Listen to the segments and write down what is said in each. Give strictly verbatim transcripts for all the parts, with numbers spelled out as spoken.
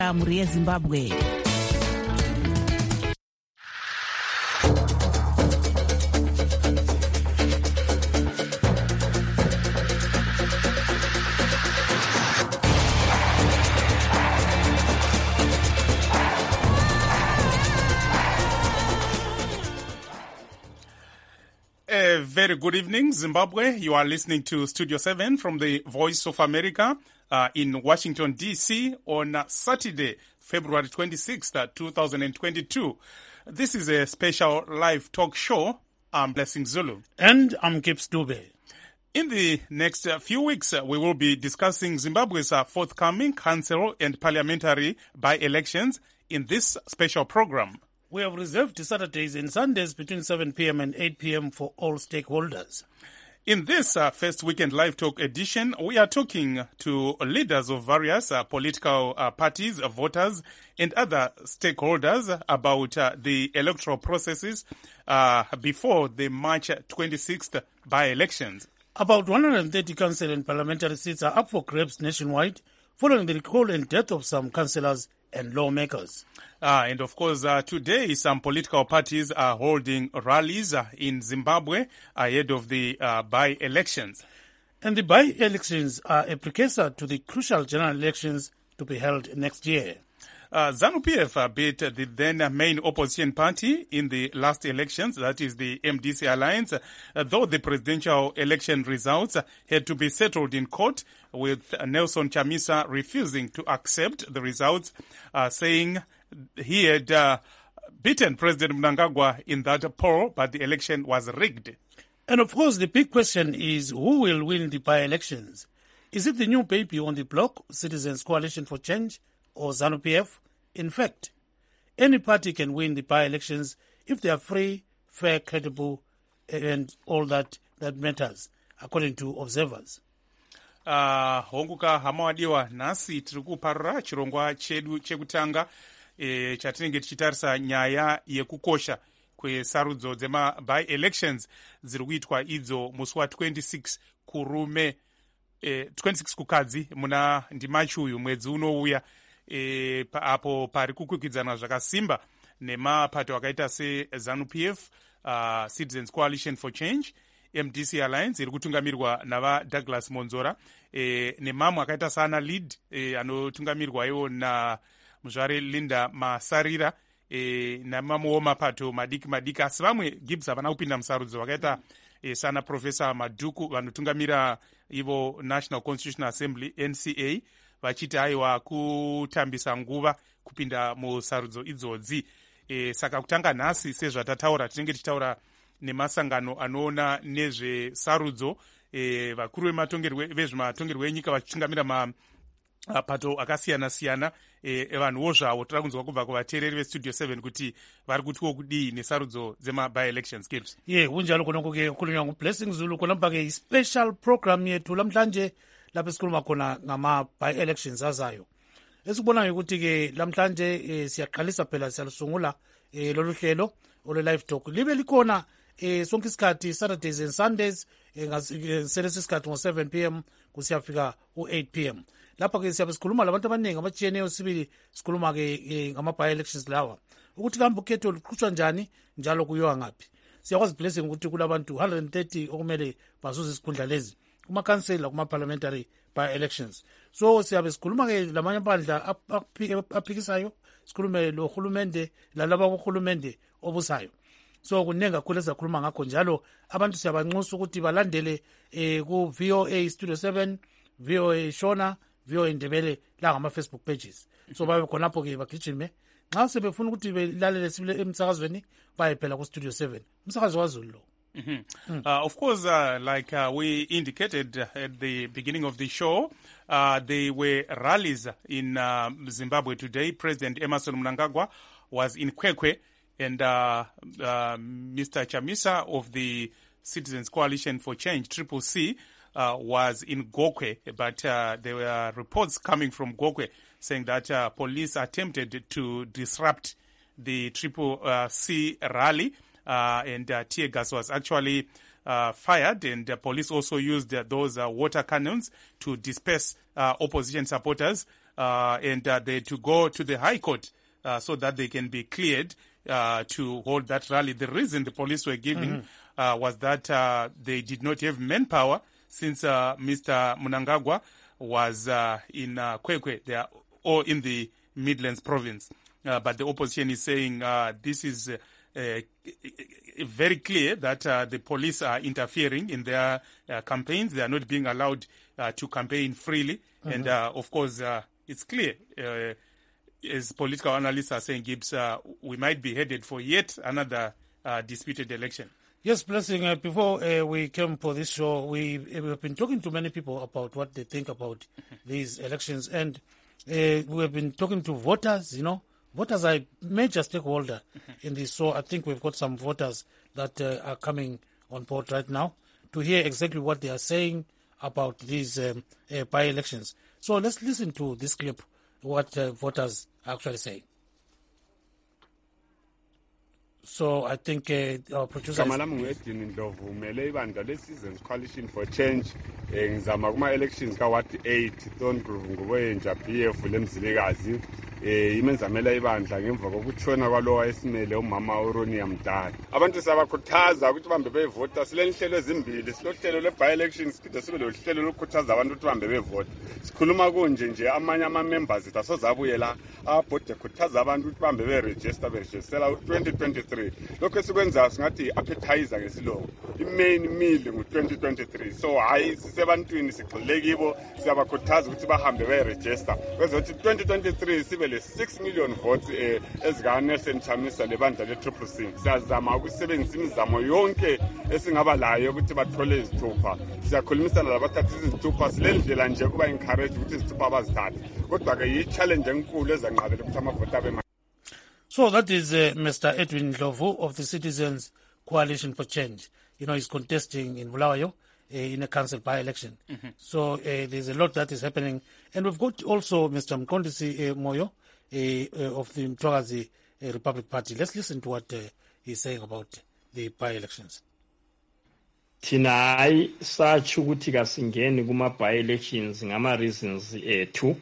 Jamhuri ya Zimbabwe. A very good evening, Zimbabwe. You are listening to Studio seven from the Voice of America uh, in Washington, D C on uh, Saturday, February twenty-sixth, uh, two thousand twenty-two. This is a special live talk show. I'm Blessing Zulu. And I'm Gibbs Dube. In the next uh, few weeks, uh, we will be discussing Zimbabwe's uh, forthcoming council and parliamentary by-elections in this special program. We have reserved Saturdays and Sundays between seven p.m. and eight p.m. for all stakeholders. In this uh, first weekend live talk edition, we are talking to leaders of various uh, political uh, parties, uh, voters, and other stakeholders about uh, the electoral processes uh, before the March twenty-sixth by-elections. About one hundred thirty council and parliamentary seats are up for grabs nationwide, following the recall and death of some councillors and lawmakers. Uh, and of course, uh, today some political parties are holding rallies uh, in Zimbabwe ahead of the uh, by-elections. And the by-elections are a precursor to the crucial general elections to be held next year. Uh, ZANU-P F uh, beat the then main opposition party in the last elections, that is the M D C Alliance, uh, though the presidential election results uh, had to be settled in court, with uh, Nelson Chamisa refusing to accept the results, uh, saying he had uh, beaten President Mnangagwa in that poll, but the election was rigged. And of course, the big question is who will win the by-elections? Is it the new baby on the block, Citizens Coalition for Change, or ZANU-P F? In fact, any party can win the by-elections if they are free, fair, credible, and all that that matters, according to observers. Uh, honguka hamawadiwa nasi tiri kuparura chirongwa chedu chekutanga e, chatinenge tichitarisa nyaya yekukosha kwesarudzo dzema by-elections dziri kuitwa idzo musi wa twenty-six kurume e, twenty-six kukadzi muna ndimachuyu mwedzi unouya. E, pa, apo pari kukwikwidzana zvakasimba nemapato akaita seZANU-P F, uh, Citizens Coalition for Change, M D C Alliance iri kutungamirwa nava Douglas Monzora, e, nemamwe akaita sana Lead e, anotungamirwa iwo na muzvare Linda Masarira, e, namamwewo mapato madiki madiki, asi vamwe Gibbs havana kupinda musarudzo vakaita e, sana Professor Madhuku vanotungamira ivo National Constitutional Assembly N C A, vachiti aiwa kutambisa nguva kupinda musarudzo idzodzi. E, saka kutanga nhasi sezvatataura tinenge tichitaura nemasangano anoona nezvesarudzo, e, vakuru vematongerwe vezvematongerwo enyika vachitungamira mapato akasiyana-siyana, e, vanhuwo zvavo toda kunzwa kubva kuvateereri vestudio seven kuti vari kutiwo kudii nesarudzo dzema-by-elections. Gibbs. Ye, kunjalo konoko-ke khulunywa nguBlessing Zulu konapha-ke i-special program yethu lamhlanje lapho esikhuluma khona ngama-by-elections azayo. Esikubonayo ukuthi-ke lamhlanje eh, siyaqalisa phela siyalusungula eh, lolu hlelo ole-live talk. Libe likhona eh, sonke isikhathi Saturdays and Sundays eh, selesi isikhathi ngo-seven p.m. kusiyafika u-eight p.m. Lapha-ke siyabe sikhuluma labantu abaningi abatshiyeneyo sibili sikhuluma-ke eh, ngama-by-elections lawa ukuthi kambe ukhetho luqhutshwa njani njalo kuyiwa ngaphi. Siyakwazi Blessing ukuthi kulabantu one hundred thirty okumele bazuze isikhundla lezi kuma-council kuma-parliamentary by-elections. So siyabe sikhuluma-ke lamanye amabandla aphikisayo, sikhulume lo hulumende lalaba bohulumende obusayo. So kuningi kakhulu ezakhuluma ngakho njalo abantu siyabanxusa ukuthi balandele eh, ku-V O A Studio seven, V O A Shona, V O A Ndebele la ngama-Facebook pages. So babe khonapho-ke bagijime nxa sebefuna ukuthi belalele sibile emsakazweni baye phela ku-Studio seven umsakazo wazulu lo. Mm-hmm. Mm. Uh, of course, uh, like uh, we indicated at the beginning of the show, uh, there were rallies in uh, Zimbabwe today. President Emmerson Mnangagwa was in Kwekwe, and uh, uh, Mister Chamisa of the Citizens Coalition for Change, Triple C, uh, was in Gokwe. But uh, there were reports coming from Gokwe saying that uh, police attempted to disrupt the Triple uh, C rally. Uh, and uh, tear gas was actually uh, fired, and uh, police also used uh, those uh, water cannons to disperse uh, opposition supporters uh, and uh, they to go to the High Court uh, so that they can be cleared uh, to hold that rally. The reason the police were giving mm-hmm. uh, was that uh, they did not have manpower since uh, Mister Mnangagwa was uh, in uh, Kwekwe, they are all in the Midlands province. Uh, but the opposition is saying uh, this is uh, uh, very clear that uh, the police are interfering in their uh, campaigns. They are not being allowed uh, to campaign freely. Mm-hmm. And uh, of course, uh, it's clear, uh, as political analysts are saying, Gibbs, uh, we might be headed for yet another uh, disputed election. Yes, Blessing, uh, before uh, we came for this show, we, we have been talking to many people about what they think about these elections. And uh, we have been talking to voters, you know. Voters are a major stakeholder in this. So I think we've got some voters that uh, are coming on board right now to hear exactly what they are saying about these um, uh, by-elections. So let's listen to this clip, what uh, voters are actually saying. So I think uh, our producer Igama lami ngu-Edwin Ndlovu, umele ibandla le-Citizens Coalition for Change. eh ngizama kuma-elections ka-Ward eight Thorngrove ngoboyenja B F lemzilikazi. eh imenzamela ibandla ngemva kokutshona kwalowa esimele umama uRonia Mdala. Abantu siyabakhuthaza ukuthi bambe bevota. Silenhlelo ezimbili, silohlelo le-by-elections siphinde sibe lohlelo lokukhuthaza abantu ukuthi bambe bevota. Sikhuluma kunje nje amanye ama-members ethu asozabuye la abhode khuthaza abantu ukuthi bambe beregister beregistela twenty twenty-three. Lokho esikwenzayo singathi appetizer ngesilungu. I-main meal ngu-twenty twenty-three. So hayi sisebantwini sigxile kibo, siyabakhuthaza ukuthi bahambe beregister. Kwezothi twenty twenty-three sibe le six million votes eh ezika Nelson Chamisa lebandla le-Triple C. Siyazama ukusebenzisa imizamo yonke esingaba layo ukuthi bathole izithupha. Siyakhulumisana labathatha izithupha silendlela nje kuba encourage ukuthi izithupha bazithathe. Kodwa ke yi-challenge enkulu ezanqabela ukuthi amavoti abe. So that is uh, Mister Edwin Ndlovu of the Citizens Coalition for Change. You know, he's contesting in Bulawayo uh, in a council by-election. Mm-hmm. So uh, there's a lot that is happening. And we've got also Mister Mkondisi uh, Moyo uh, uh, of the Mtwakazi uh, Republic Party. Let's listen to what uh, he's saying about the by-elections. Thina hayi satsho ukuthi kasingeni kuma by-elections ngama reasons ethu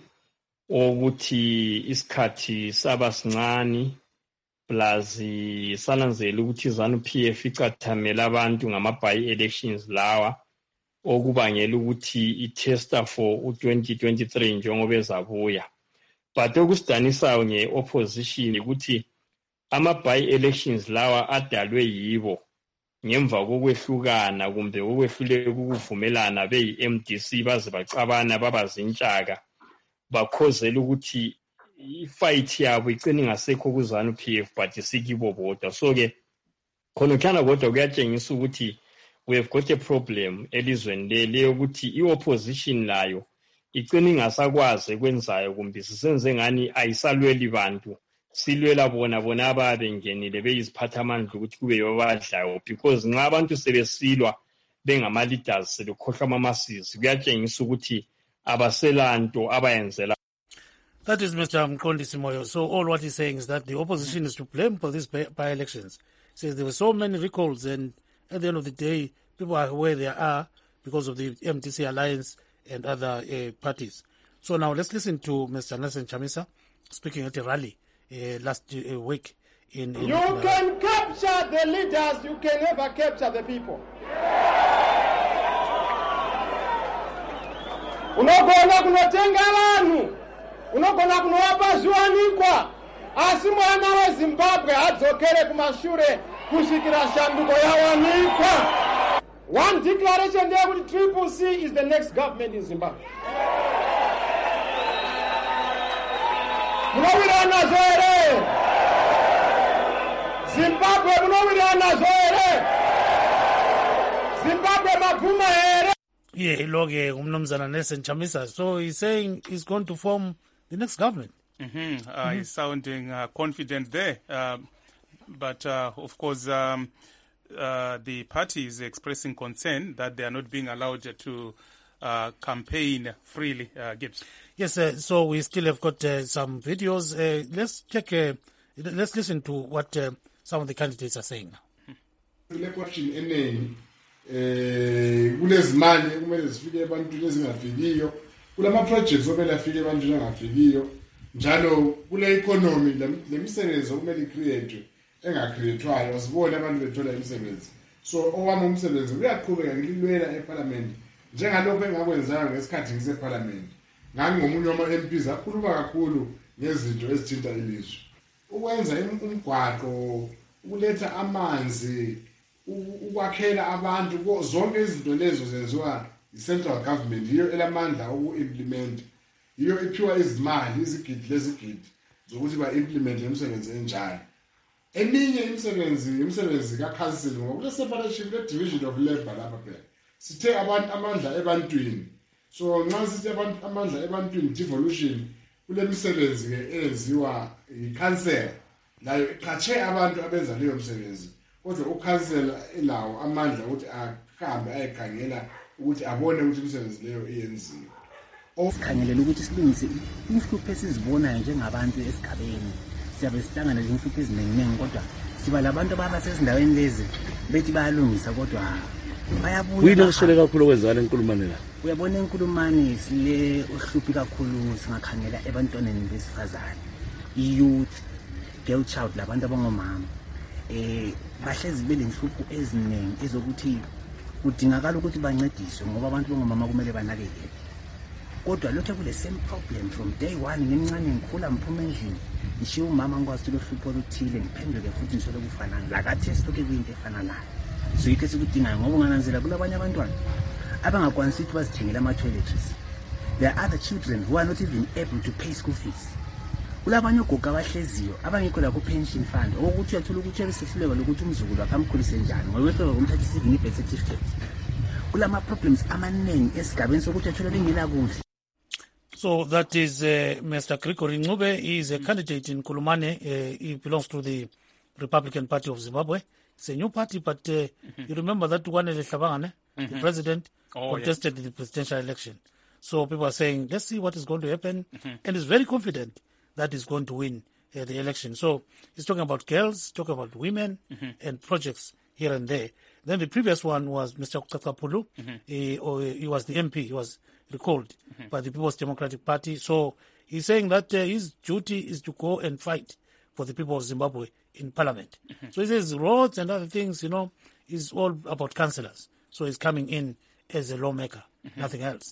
ukuthi isikhathi saba sincane plus sananzela ukuthi ZANU P F icathamela abantu ngama by-elections lawa okubangela ukuthi i-tester for u twenty twenty-three njengoba ezabuya. But okusidanisayo nge-opposition ukuthi ama by-elections lawa adalwe yibo ngemva kokwehlukana kumbe okwehluleka ukuvumelana beyi-M D C baze bacabana babazintshaka bakhozela ukuthi ifight yabo igcine ngasekho ku ZANU P F but sikibo bodwa. So ke khona kana kodwa kuyatshengisa ukuthi we have got a problem elizweni leli ukuthi i-opposition layo igcine ingasakwazi kwenzayo kumbe sisenze ngani ayisalweli bantu, silwela bona bona ababe ngenile beyiziphathamandla ukuthi kube yobadlayo, because nxa abantu sebesilwa bengama leaders sebekhohlwa amamasisi kuyatshengisa ukuthi abaselanto abayenzela. That is Mister Mkondisi Moyo. So all what he's saying is that the opposition is to blame for these by-elections. He says there were so many recalls and at the end of the day people are where they are because of the M D C alliance and other uh, parties. So now let's listen to Mister Nelson Chamisa speaking at a rally uh, last uh, week. In, in You uh, can capture the leaders, you can never capture the people. Unogona kunotenga vanhu, unogona kunowapa zviwanikwa, asi mwana weZimbabwe adzokere kumashure kusvikira shanduko yawanikwa. One declaration there with Triple C is the next government in Zimbabwe. Munowirana zere. Zimbabwe munowirana zere. Zimbabwe mapuma here. Yeah, Iloge umnumzana Nelson Chamisa. So he's saying he's going to form the next government. Mm-hmm. Uh, mm-hmm. He's sounding uh, confident there. Um, but uh, of course, um, uh, the party is expressing concern that they are not being allowed to uh, campaign freely. Uh, Gibbs. Yes, uh, so we still have got uh, some videos. Uh, let's check. Uh, let's listen to what uh, some of the candidates are saying now. Le question eningi eh kulezimali kumele zifike ebantwini ezingafikiyo kulama projects omele afike ebantwini angafikiyo njalo kule economy lemisebenzi okumele icreate engacreatwayo asibone abantu bethola imisebenzi so owami umsebenzi uyaqhubeka ngililwela eparliament njengalokho engakwenzayo ngesikhathi ngise parliament ngangomunye wama M Ps akhuluma kakhulu ngezinto ezithinta ilizwe ukwenza umgwaqo ukuletha amanzi ukwakhela abantu zonke izinto lezo zenziwa i-central government yiyo elamandla uku-implement yiyo iphiwa izimali izigidi lezigidi zokuthi ba-implement imisebenzi enjalo eminye imisebenzi imisebenzi ka-council ngoba kule separation kule division of labor lapha phela sithe abantu amandla ebantwini so nxa sithi abantu amandla ebantwini devolution kule misebenzi ke eyenziwa i-council layo iqhatshe abantu abenza leyo msebenzi kodwa u-council elawo amandla ukuthi ahambe ayekhangela ukuthi abone ukuthi imisebenzi leyo iyenziwe osikhangelela ukuthi silungise inhlupho esizibonayo njengabantu esigabeni siyabe sihlangana lezinhlupho eziningi kodwa siba labantu abasezindaweni lezi bethi bayalungisa kodwa bayabuya kuyini okusele kakhulu okwenzakala enkulumane la uyabona enkulumane sile uhluphi kakhulu singakhangela ebantwaneni besifazane i-youth girl child labantu abangomama eh bahlezi belenhlupho eziningi ezokuthi kudingakala ukuthi bancediswe ngoba abantu bangomama kumele banakekele kodwa lokho kule same problem from day one ngincane ngikhula mphuma endlini ngishiya umama ngikwazi ukuhlupho oluthile ngiphenduke futhi ngisho lokufana lakathi esitoke kuyinto efana nayo so yikho sikudingayo ngoba ungananzela kulabanye abantwana abangakwanisi ukuthi bazithengele ama toiletries there are other children who are not even able to pay school fees kulabanye ogogo abahleziyo abangekho la ku pension fund ukuthi uyathola ukuthi ebesehluleka lokuthi umzukulu akamkhulise njani ngoba wehloko kumthatha isivini birth certificate kulama problems amaningi esigabeni sokuthi athola lengela kudla. So that is uh, Mister Gregory Ncube. He is a candidate in Kulumane. Uh, he belongs to the Republican Party of Zimbabwe. It's a new party, but uh, mm-hmm. you remember that one Shabangane, mm-hmm. the president, oh, contested yeah. the presidential election. So people are saying, let's see what is going to happen. Mm-hmm. And he's very confident that he's going to win uh, the election. So he's talking about girls, talking about women, mm-hmm. and projects here and there. Then the previous one was Mister Kutsakapulu. Mm-hmm. He, or he was the M P. He was recalled mm-hmm. by the People's Democratic Party. So he's saying that uh, his duty is to go and fight for the people of Zimbabwe in parliament. Mm-hmm. So he says roads and other things, you know, is all about councillors. So he's coming in as a lawmaker, mm-hmm. nothing else.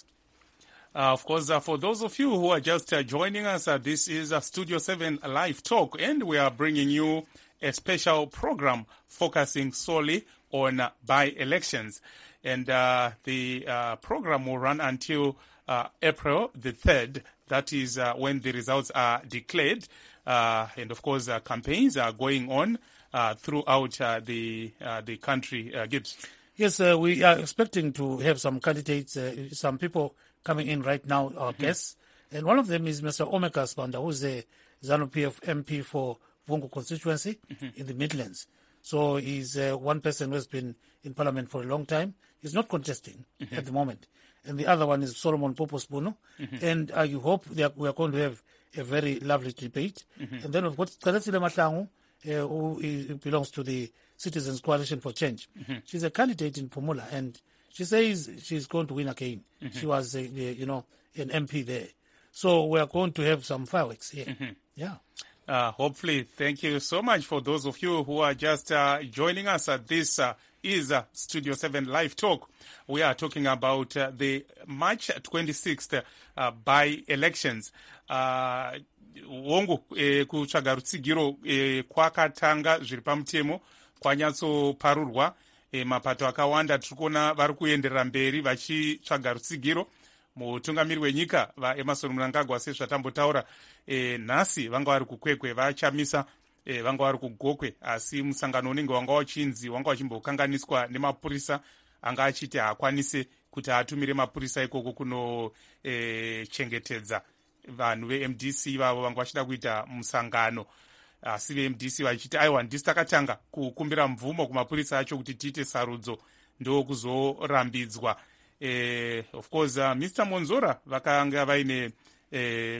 Uh, of course, uh, for those of you who are just uh, joining us, uh, this is uh, Studio seven Live Talk, and we are bringing you a special program focusing solely on uh, by-elections. And uh, the uh, program will run until uh, April the third. That is uh, when the results are declared. Uh, and, of course, uh, campaigns are going on uh, throughout uh, the uh, the country. Uh, Gibbs? Yes, uh, we are expecting to have some candidates, uh, some people coming in right now, our mm-hmm. guests. And one of them is Mister Omeka Sibanda, who is the ZANU-P F M P for Vungu constituency mm-hmm. in the Midlands. So he's uh, one person who has been in Parliament for a long time. He's not contesting mm-hmm. at the moment. And the other one is Solomon Popos Bono. Mm-hmm. And I hope they are, we are going to have a very lovely debate. Mm-hmm. And then we've got Kalesile Mahlangu, uh, who is, belongs to the Citizens Coalition for Change. Mm-hmm. She's a candidate in Pumula, and she says she's going to win again. Mm-hmm. She was, a, a, you know, an M P there. So we are going to have some fireworks here. Mm-hmm. Yeah. Uh, hopefully. Thank you so much for those of you who are just uh, joining us at this uh, is uh, Studio seven Live Talk. We are talking about uh, the March twenty-sixth uh, by-elections. Uh, wongu eh, kutsvaga rutsigiro eh, kwakatanga zviri pamutemo kwanyatsoparurwa. Eh, mapato akawanda tiri kuona vari kuenderera mberi vachitsvaga rutsigiro. Mutungamiri wenyika vaEmmerson Mnangagwa sezvatambotaura e, nhasi vanga vari kukwekwe vachamisa e, vanga vari kugokwe, asi musangano unenge wanga wachinzi wanga wachimbokanganiswa nemapurisa anga achiti haakwanise kuti atumire mapurisa ikoko kuno e, chengetedza vanhu ve-M D C vavo vanga vachida kuita musangano, asi ve-M D C vachiti aiwa ndisi takatanga kukumbira mvumo kumapurisa acho kuti tiite sarudzo ndo kuzorambidzwa. Eh, of course, uh, Mister Monzora vakanga vaine eh,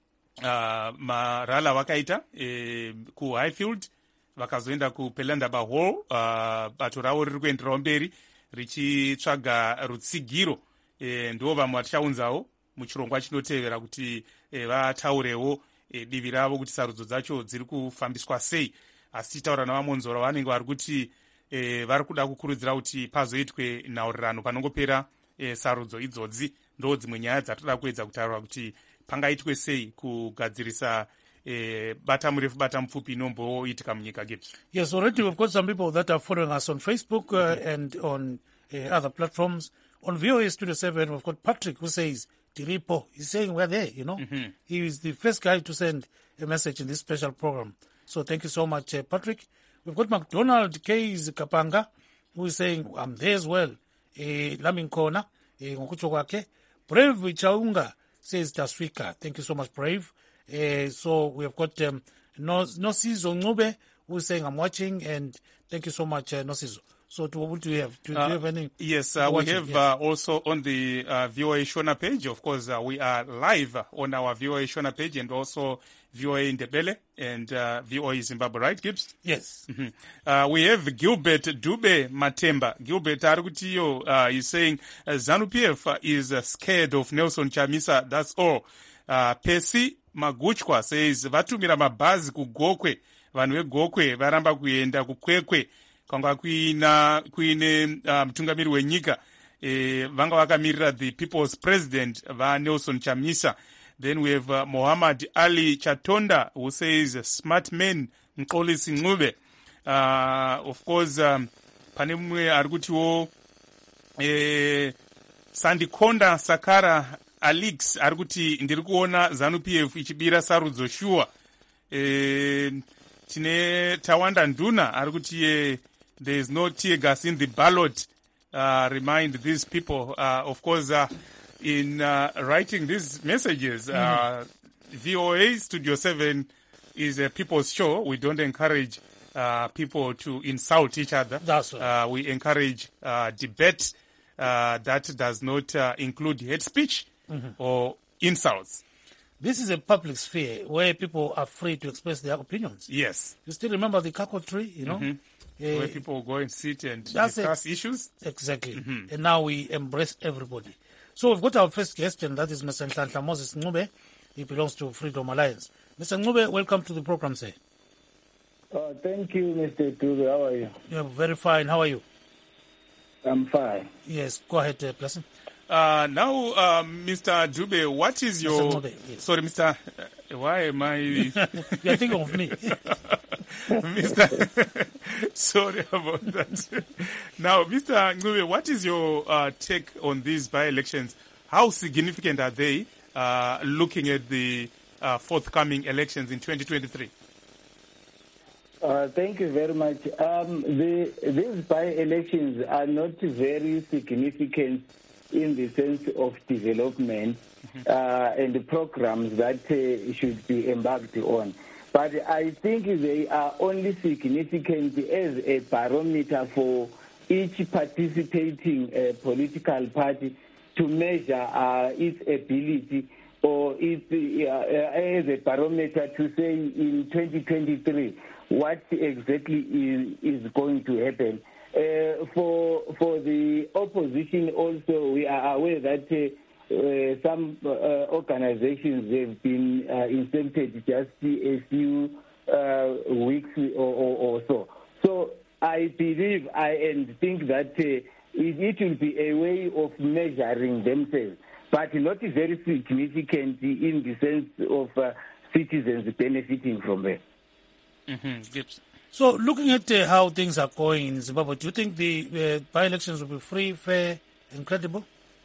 uh, marala vakaita eh, ku Highfield vakazoenda ku Pelanda Hall. Uh, bato ravo riri kuenderawo mberi richitsvaga rutsigiro. Eh, ndo vamwe vachaunzawo muchirongwa chinotevera kuti eh, vataurewo eh, divi ravo kuti sarudzo dzacho dziri kufambiswa sei. Asi tichitaura navamonzora vanenge vari kuti eh, vari kuda kukurudzira kuti pazoitwe nhaurirano panongopera eh, sarudzo idzodzi. Ndo dzimwe nyaya dzatoda kuedza kutaura kuti pangaitwe sei kugadzirisa eh, bata murefu bata mupfupi inomboitika munyika Gibbs. Yes, already we've got some people that are following us on Facebook uh, mm-hmm. and on uh, other platforms. On V O A Studio seven, we've got Patrick who says, Diripo, he's saying we're there, you know. Mm-hmm. He is the first guy to send a message in this special program. So thank you so much, uh, Patrick. We've got McDonald K. Kapanga, who is saying, I'm there as well. Eh, Laminkona, eh, ngokucho kwake. Brave Chaunga says Taswika. Thank you so much, Brave. Uh, so we have got um, Nosizo Nube, who is saying, I'm watching, and thank you so much, uh, Nosizo. So to, what do you have? Do, uh, do you have any? Yes, uh, we have yes. uh, also on the uh, V O A Shona page. Of course, uh, we are live on our V O A Shona page and also V O A Ndebele and uh, V O A Zimbabwe, right, Gibbs? Yes. Mm-hmm. Uh, we have Gilbert Dube Matemba. Gilbert Arugutiyo uh, is saying uh, ZANU-P F is uh, scared of Nelson Chamisa. That's all. Uh, Percy Maguchwa says vatumira mabhazi kugokwe. Vanhu vegokwe varamba kuenda kukwekwe. Kwanga kuina kuine mutungamiri uh, wenyika eh, vanga vakamirira the people's president va Nelson Chamisa. Then we have uh, Muhammad Ali Chatonda who says smart men Mxolisi Ncube. Uh, of course um, pane mumwe ari kutiwo eh, Sandikonda Sakara Alex ari kuti ndiri kuona ZANU-P F ichibira sarudzo shuwa. Eh, tine Tawanda Nduna ari kuti eh, there is no tear gas in the ballot. Uh, remind these people, uh, of course, uh, in uh, writing these messages, uh, mm-hmm. V O A Studio seven is a people's show. We don't encourage uh, people to insult each other. That's right. Uh, we encourage uh, debate uh, that does not uh, include hate speech mm-hmm. or insults. This is a public sphere where people are free to express their opinions. Yes. You still remember the Kako tree, you know? Mm-hmm. Uh, where people go and sit and discuss it. issues. Exactly. Mm-hmm. And now we embrace everybody. So we've got our first guest, and that is Mister Nhlanhla Moses Ncube. He belongs to Freedom Alliance. Mister Ncube, welcome to the program, sir. Uh, thank you, Mister Dube. How are you? You're very fine. How are you? I'm fine. Yes, go ahead, uh, Blessing. Uh, now, uh, Mister Dube, what is your... Mister Ncube, yes. Sorry, Mister Uh, why am I... You're thinking of me. Mister Sorry about that. Now, Mister Ncube, what is your uh, take on these by-elections? How significant are they uh, looking at the uh, forthcoming elections in twenty twenty-three? Uh, thank you very much. Um, the, these by-elections are not very significant in the sense of development mm-hmm. uh, and the programs that uh, should be embarked on. But I think they are only significant as a barometer for each participating uh, political party to measure uh, its ability or its, uh, uh, as a barometer to say in twenty twenty-three what exactly is, is going to happen. Uh, for for the opposition also, we are aware that uh, uh, some uh, organizations have been uh, inserted just a few uh, weeks or, or, or so. So I believe I and think that uh, it, it will be a way of measuring themselves, but not very significant in the sense of uh, citizens benefiting from it. Mm-hmm. Yep. So, looking at uh, how things are going in Zimbabwe, do you think the uh, by-elections will be free, fair, and credible?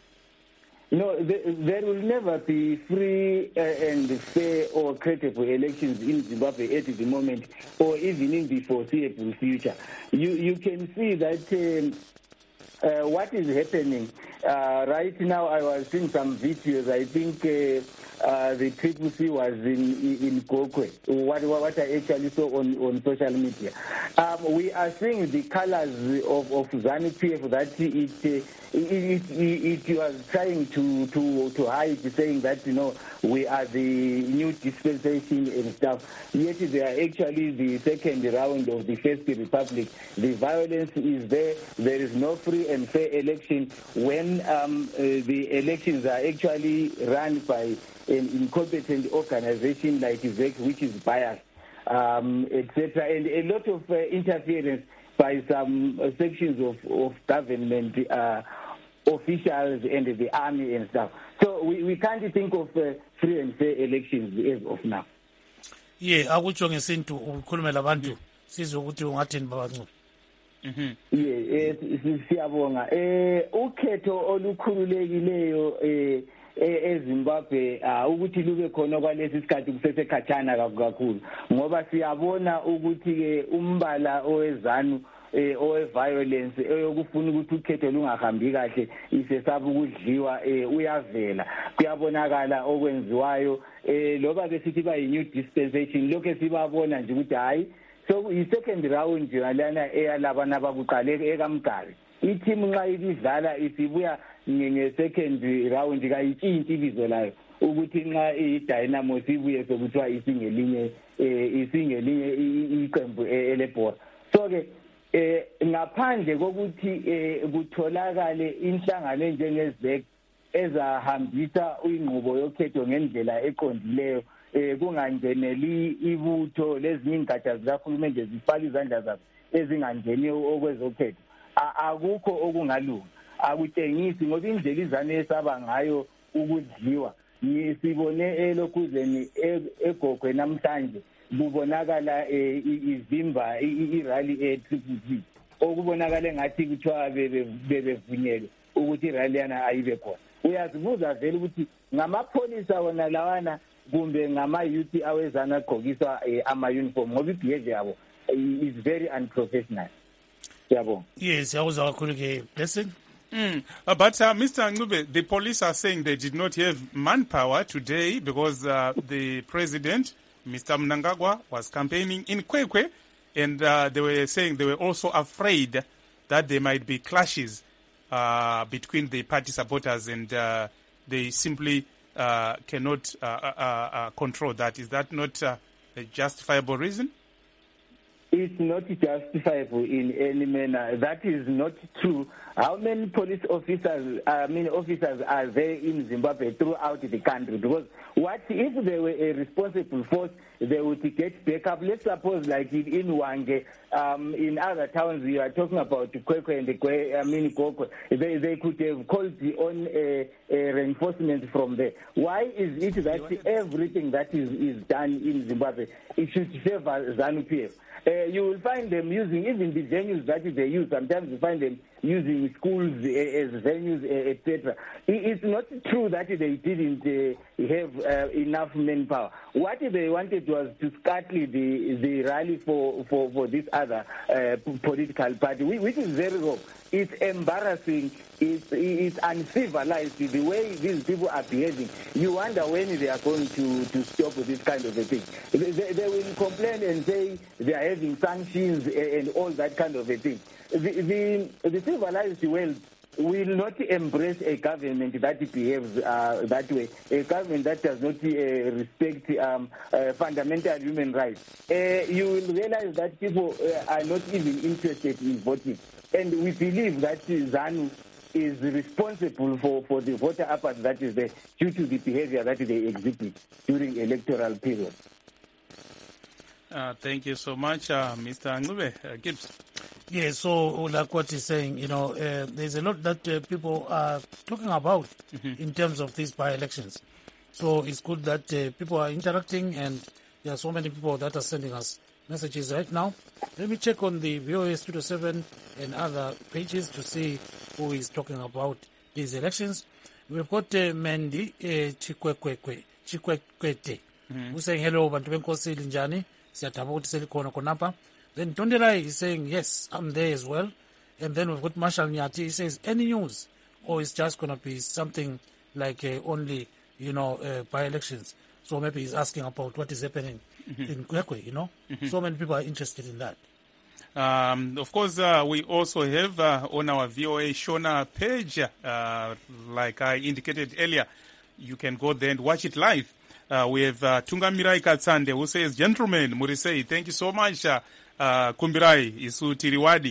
No, there, there will never be free uh, and fair or credible elections in Zimbabwe at the moment, or even in the foreseeable future. You you can see that um, uh, what is happening uh, right now. I was seeing some videos. I think. Uh, Uh, the Triple C was in in Gokwe, what, what I actually saw on, on social media. Um, we are seeing the colors of, of ZANU-P F that it, it, it, it, it was trying to, to, to hide, saying that, you know, we are the new dispensation and stuff. Yet they are actually the second round of the First Republic. The violence is there. There is no free and fair election when when um, uh, the elections are actually run by an incompetent organization like V E C, which is biased, um, et cetera, and a lot of uh, interference by some uh, sections of, of government uh, officials and the army and stuff. So we, we can't think of uh, free and fair elections as of now. Yeah, akutsho ngesintu ukhulume labantu sizwe ukuthi ungathini babancane. Mhm. Yeah, siyabonga. Eh ukhetho olukhululekileyo eh eZimbabwe ukuthi lube khona kwalesi sikhathi kusesekhatshana kakhulu ngoba siyabona ukuthi ke umbala owezanu eh owe violence eyokufuna ukuthi ukhetho lungahambi kahle isesaba ukudliwa eh uyavela kuyabonakala okwenziwayo eh loba besithi ba new dispensation lokho sibabona nje ukuthi hayi so i second round yalana eyalabana abakuqale ekamgari i-team nxa idlala isibuya nge second round kayitshintshi ibizo layo ukuthi nxa i-Dynamo sibuye sokuthiwa isingelinye isingelinye iqembu elebhola so ke eh ngaphandle kokuthi kutholakale inhlangano njengezek ezahambisa inqubo yokhetho ngendlela eqondileyo eh kungangeneli ibutho lezinye ingatsha zikahulumende zifaka izandla zazo ezingangeni okwezokhetho akukho okungalunga akutshengisi ngoba indlela izane esaba ngayo ukudliwa sibone elokhuzeni egogwe namhlanje kubonakala izimba irally e-Triple C okubonakala ngathi kuthiwa bebevunyelwe ukuthi irally yana ayibe khona uyazibuza vele ukuthi ngamapholisa wona lawana kumbe ngama-youth awezana agqokiswa ama-uniform ngoba i-behavior yabo is very unprofessional. Yabo. Yes, yawuza kakhulu ke blessing. Mm. Uh, but uh, Mister Ncube, the police are saying they did not have manpower today because uh, the president, Mister Mnangagwa, was campaigning in Kwekwe, and uh, they were saying they were also afraid that there might be clashes uh, between the party supporters, and uh, they simply uh, cannot uh, uh, uh, control that. Is that not uh, a justifiable reason? It's not justifiable in any manner. That is not true. How many police officers, I mean officers are there in Zimbabwe throughout the country? Because what if they were a responsible force, they would get backup. Let's suppose like in, in Wange, um, in other towns, we are talking about Kwekwe and the Kwe, I mean Kokwe. They, they could have called on a, a reinforcement from there. Why is it that everything that is, is done in Zimbabwe, it should favor ZANU-P F? Uh, you will find them using even the venues that they use. Sometimes you find them using schools uh, as venues, uh, et cetera. It's not true that they didn't uh, have uh, enough manpower. What they wanted was to scuttle the the rally for, for, for this other uh, political party, which is very wrong. It's embarrassing. It's, it's uncivilized the way these people are behaving. You wonder when they are going to, to stop this kind of a thing. They, they will complain and say they are having sanctions and all that kind of a thing. The, the, the civilized world will not embrace a government that behaves uh, that way, a government that does not uh, respect um, uh, fundamental human rights. Uh, you will realize that people uh, are not even interested in voting. And we believe that ZANU is responsible for, for the voter apathy that is there due to the behavior that they exhibit during electoral period. Uh, thank you so much, uh, Mister Ncube. Uh, Gibbs. Yeah, so like what he's saying, you know, uh, there's a lot that uh, people are talking about mm-hmm. in terms of these by-elections. So it's good that uh, people are interacting, and there are so many people that are sending us messages right now. Let me check on the V O A Studio seven and other pages to see who is talking about these elections. We've got uh, Mandy uh, Chikwekwekwe, Chikwekwete, mm-hmm. who's saying, hello, bantu benkosi linjani, siyataba ukuthi selikhona khonapha. Then Tondelai is saying, yes, I'm there as well. And then we've got Marshall Nyati, he says, any news? Or it's just going to be something like uh, only, you know, uh, by-elections. So maybe he's asking about what is happening mm-hmm. in Kwekwe, you know. Mm-hmm. So many people are interested in that. Um, of course, uh, we also have uh, on our V O A Shona page, uh, like I indicated earlier, you can go there and watch it live. Uh, we have uh, Tungamirai Katsande who says, gentlemen, Murisei, thank you so much. Uh, uh, Kumbirai, Isu Tiriwadi.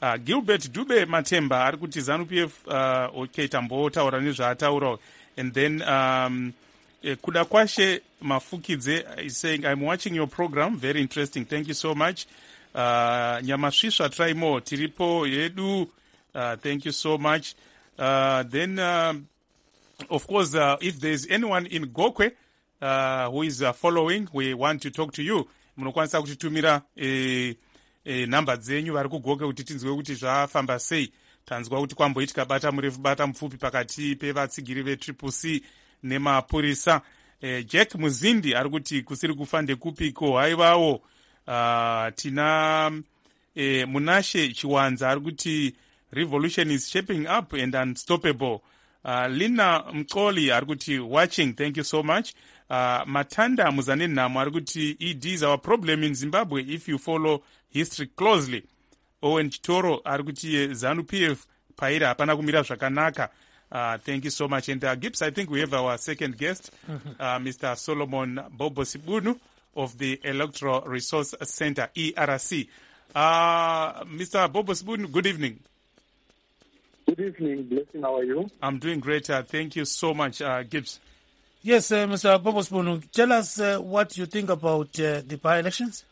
uh, Gilbert Dube Matemba ari kuti ZANU-P F uh, okay tambotaura nezvaataurawo and then um, eh, kuda kwashe Mafukidze is saying I'm watching your program, very interesting, thank you so much. uh, Nyamashisha try more tiripo yedu, uh, thank you so much. Uh, then um, of course uh, if there's anyone in Gokwe uh, who is uh, following, we want to talk to you. Munokwanisa kutitumira eh, eh, namba dzenyu vari kugoke kuti tinzwe kuti zvafamba sei. Tanzwa kuti kwamboitika bata murefu bata mupfupi pakati pevatsigiri vetriple C nemapurisa. eh, Jack Muzindi ari kuti kusiri kufa ndekupiko haivawo. uh, tina eh, Munashe Chiwanza ari kuti revolution is shaping up and unstoppable. Uh, Lina Mkoli ari kuti watching, thank you so much. Uh, Matanda Muzanenamo ari kuti E D is our problem in Zimbabwe if you follow history closely. Owen Chitoro ari kuti ZANU-P F paira hapana kumira zvakanaka. Uh, thank you so much. And uh, Gibbs, I think we have our second guest, uh, Mister Solomon Bobo Sibunu of the Electoral Resource Center, E R C. Uh, Mister Bobo Sibunu, good evening. Good evening, Blessing. How are you? I'm doing great. Uh, thank you so much, uh, Gibbs. Yes, uh, Mister Bobo Sibunu, tell us uh, what you think about uh, the by-elections.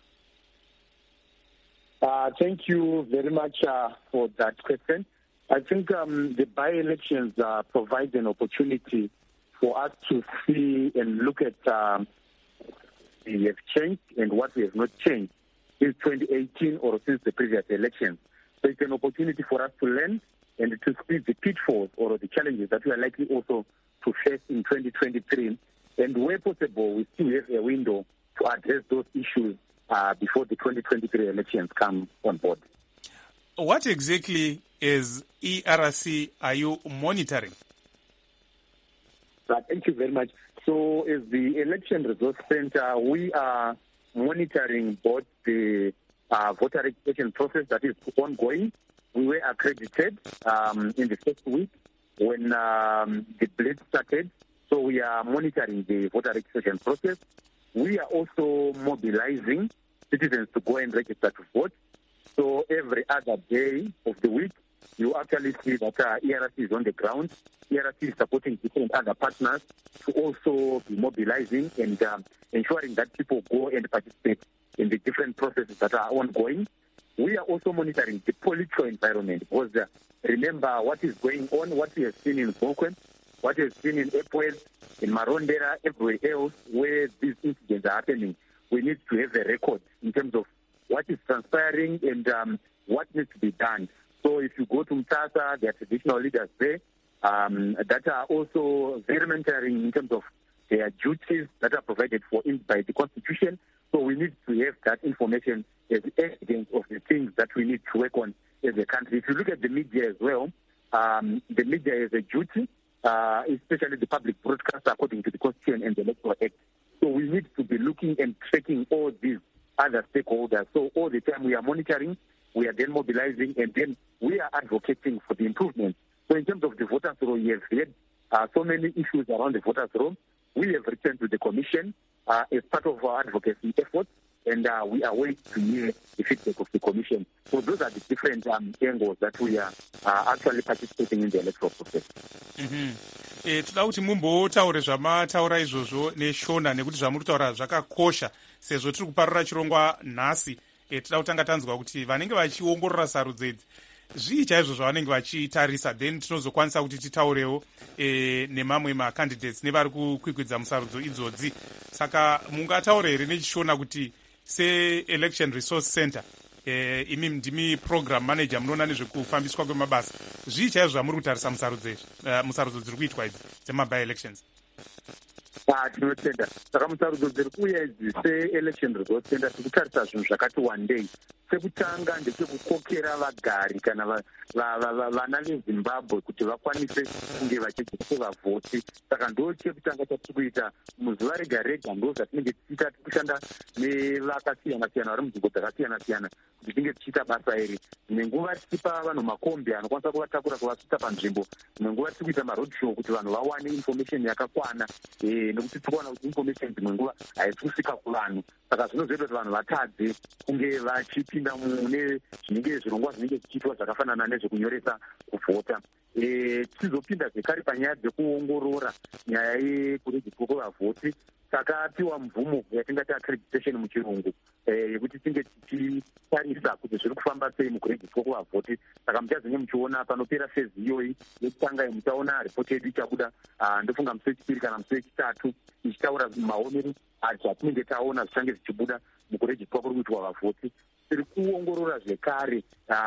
Uh, thank you very much uh, for that question. I think um, the by-elections uh, provide an opportunity for us to see and look at um, what we have changed and what we have not changed since twenty eighteen or since the previous elections. So it's an opportunity for us to learn and to see the pitfalls or the challenges that we are likely also to face in twenty twenty-three. And where possible, we still have a window to address those issues uh, before the twenty twenty-three elections come on board. What exactly is E R C are you monitoring? Uh, thank you very much. So as the Election Resource Center, we are monitoring both the uh, voter registration process that is ongoing. We were accredited um, in the first week when um, the blitz started. So we are monitoring the voter registration process. We are also mobilizing citizens to go and register to vote. So every other day of the week, you actually see that uh, E R C is on the ground. E R C is supporting different other partners to also be mobilizing and um, ensuring that people go and participate in the different processes that are ongoing. We are also monitoring the political environment because uh, remember what is going on, what we have seen in Gokwe, what we have seen in Epworth, in Marondera, everywhere else where these incidents are happening. We need to have a record in terms of what is transpiring and um, what needs to be done. So if you go to Mtasa, there are traditional leaders there um, that are also very mentoring in terms of their duties that are provided for in, by the Constitution. So we need to have that information as evidence of the things that we need to work on as a country. If you look at the media as well, um, the media has a duty, uh, especially the public broadcast according to the Constitution and the Electoral Act. So we need to be looking and tracking all these other stakeholders. So all the time we are monitoring, we are then mobilizing, and then we are advocating for the improvement. So in terms of the voters' roll, we have had uh, so many issues around the voters' roll. We have returned to the Commission uh, as part of our advocacy efforts, and uh, we are waiting to hear the feedback of the Commission. So those are the different um, angles that we are uh, actually participating in the electoral process. Mm-hmm. E, toda kuti mumbotaure zvamataura izvozvo neshona nekuti zvamuri kutaura zvakakosha sezvo tiri kuparura chirongwa nhasi. E, toda kutanga tanzwa kuti vanenge vachiongorora sarudzo idzi zvii chaizvo zvavanenge vachitarisa, then tinozokwanisa kuti titaurewo e, nemamwe macandidates nevari kukwikwidza musarudzo idzodzi. Saka mungataura here nechishona kuti se-Election Resource Center, e, imi ndimi program manager munoona nezvekufambiswa kwemabasa, zvii chaizvo zvamuri kutarisa musarudzo uh, musarudzo dziri kuitwa idzi dzemaby elections? Tinotenda saka musarudzo dziri kuuya idzi se-Election Resource Center tiri kutarisa zvinhu zvakati wandei. Chekutanga ndechekukokera vagari kana vana vezimbabwe kuti vakwanise kunge vachiita sevavhoti. Saka ndo chekutanga chatiri kuita muzuva rega rega, ndo zvatinenge tichiita kushanda nevakasiyana-siyana vari munzvimbo dzakasiyana-siyana kuti tinge tichiita basa iri. Imwe nguva tichipa vanhu makombi anokwanisa kuvatakura kuvasvitsa panzvimbo. Imwe nguva tiri kuita maroad show kuti vanhu vawane information yakakwana nekuti tikuona kuti information dzimwe nguva haisi kusvika kuvanhu, saka zvinozoita kuti vanhu vatadze kunge vachipinda mune zvinenge zvirongwa zvinenge zvichiitwa zvakafanana nezvekunyoresa kuvhota. Tichizopinda zvekare panyaya dzekuongorora nyaya yekuregistwa kwevavhoti, takapiwa mvumo yatingati accreditation muchirungu yekuti tinge tichitarisa kuti zviri kufamba sei mukuregistwa kwevavhoti. Saka muchazenge muchiona panopera fezi iyoyi yekutanga muchaona ripoti yedu ichabuda, ndofunga musi wechipiri kana musi wechitatu, ichitaura maonero zvatinenge taona zvichange zvichibuda mukuregistwa kuri kuitwa vavhoti. Tiri kuongorora zvekare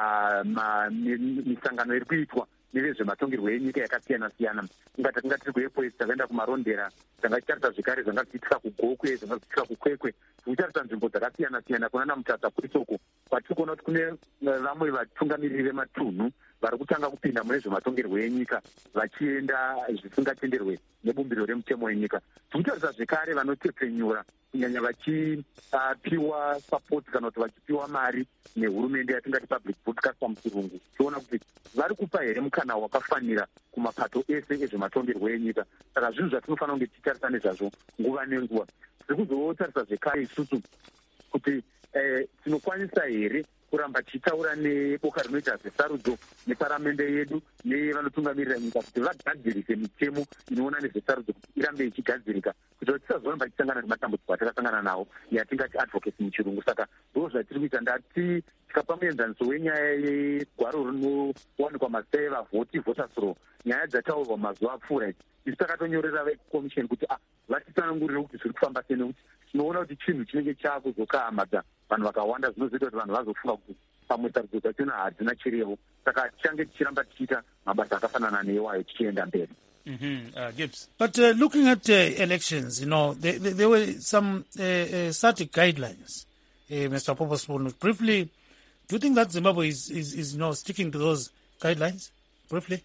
misangano iri kuitwa nevezvematongerwo enyika yakasiyana siyana. Ingati tinga tiri kuEPOES, takaenda kumarondera, tanga tichitarisa zvekare zvanga zvichiitika kugokwe, zvanga zvichiitika kukwekwe, tiri kutarisa nzvimbo dzakasiyana siyana kunana Mutata kurisoko, kwatiri kuona kuti kune vamwe vatungamiriri vematunhu vari kutanga kupinda mune zvematongerwo enyika vachienda zvisingatenderwe nebumbiro remutemo wenyika. Tiri kutarisa zvekare vanotepenyura kunyanya vachipiwa support kana kuti vachipiwa mari nehurumende yatingati public broadcaster muchirungu, tichiona kuti vari kupa here mukana wakafanira kumapato ese ezvematongerwo enyika. Saka zvinhu zvatinofanira kunge tichitarisa nezvazvo nguva nenguva. Tiri kuzotarisa zvekare isusu kuti tinokwanisa here kuramba tichitaura neboka rinoita zvesarudzo neparamende yedu nevanotungamirira nyika kuti vagadzirise mitemo inoona nezvesarudzo kuti irambe ichigadzirika, kuti tisazoramba tichisangana nematambudziko atakasangana nawo yatingati advocacy muchirungu. Saka ndo zvatiri kuita. Ndati tikapa muenzaniso wenyaya yegwaro rinowanikwa mazita evavhoti, voters roll, nyaya dzataurwa mazuva apfuura idzi, isu takatonyorera vekomisheni kuti vatitsanangurire kuti zviri kufamba sei, nekuti tinoona kuti chinhu chinenge chaakuzokahamadza vanhu vakawanda, zvinozoita kuti vanhu vazofunga kuti pamwe sarudzo dzachona hadzina chirevo. Saka tichange tichiramba tichiita mabasa akafanana neiwayo tichienda mberi. Mm-hmm. Uh, Gibbs. But uh, looking at uh, elections, you know, there, there, there were some uh, uh, static guidelines, uh, Mister Popospoon. Briefly, do you think that Zimbabwe is, is, is you know, sticking to those guidelines? Briefly.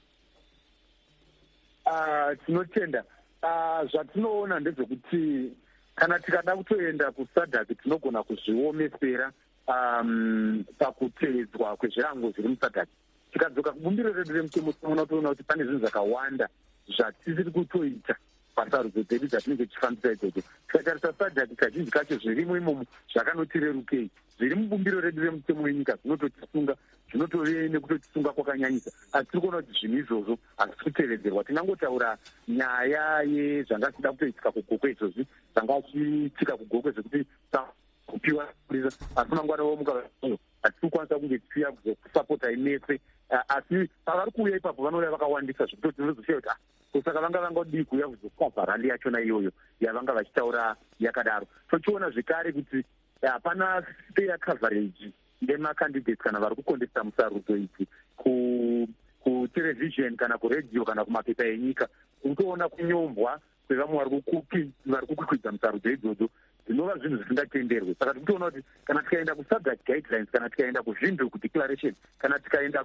Uh, tinotenda. Uh, zvatinoona ndezvekuti kana tikada kutoenda kusadhaki tinogona kuzviomesera um, pakutedzwa kwezvirango zviri musadhaki. Tikadzoka kubumbiro redu remutemo tinoona toona kuti pane zvinhu zvakawanda zvatisiri kutoita pasarudzo dzedu dzatinenge tichifambisa idzodzo. Tikatarisa sadhaki kazhinji kacho zvirimo imomo zvakanotirerukei, zviri mubumbiro redu remutemo wenyika zvinototisunga, zvinotove nekutotisunga kwakanyanyisa. Asi tiri kuona kuti zvinhu izvozvo hazisi kutevedzerwa. Tinangotaura nyaya yezvanga zvichida kutoitika kugokwe izvozvi, zvanga zvichiitika kugokwe zvekuti kupiwa kurisa, asi mangwana womuka hatisi kukwanisa kunge tichiuya kuzokusapota imese. Asi pavari kuuya ipapo vanouya vakawandisa zvekuti tinozoziva kuti saka vanga vangodii kuuya kuzokavha rali yachona iyoyo yavanga vachitaura yakadaro. Tochiona zvekare kuti hapana fair coverage ndemacandidates kana vari kukondesa musarudzo idzi kutelevhizheni kana kuredhiyo kana kumapepa enyika. Unotoona kunyombwa kwevamwe vari kukwikwidza musarudzo idzodzo zvinova zvinhu zvisingatenderwe. Saka tikutoona kuti kana tikaenda kusadhaki guidelines, kana tikaenda kuzvinduku declaration, kana tikaenda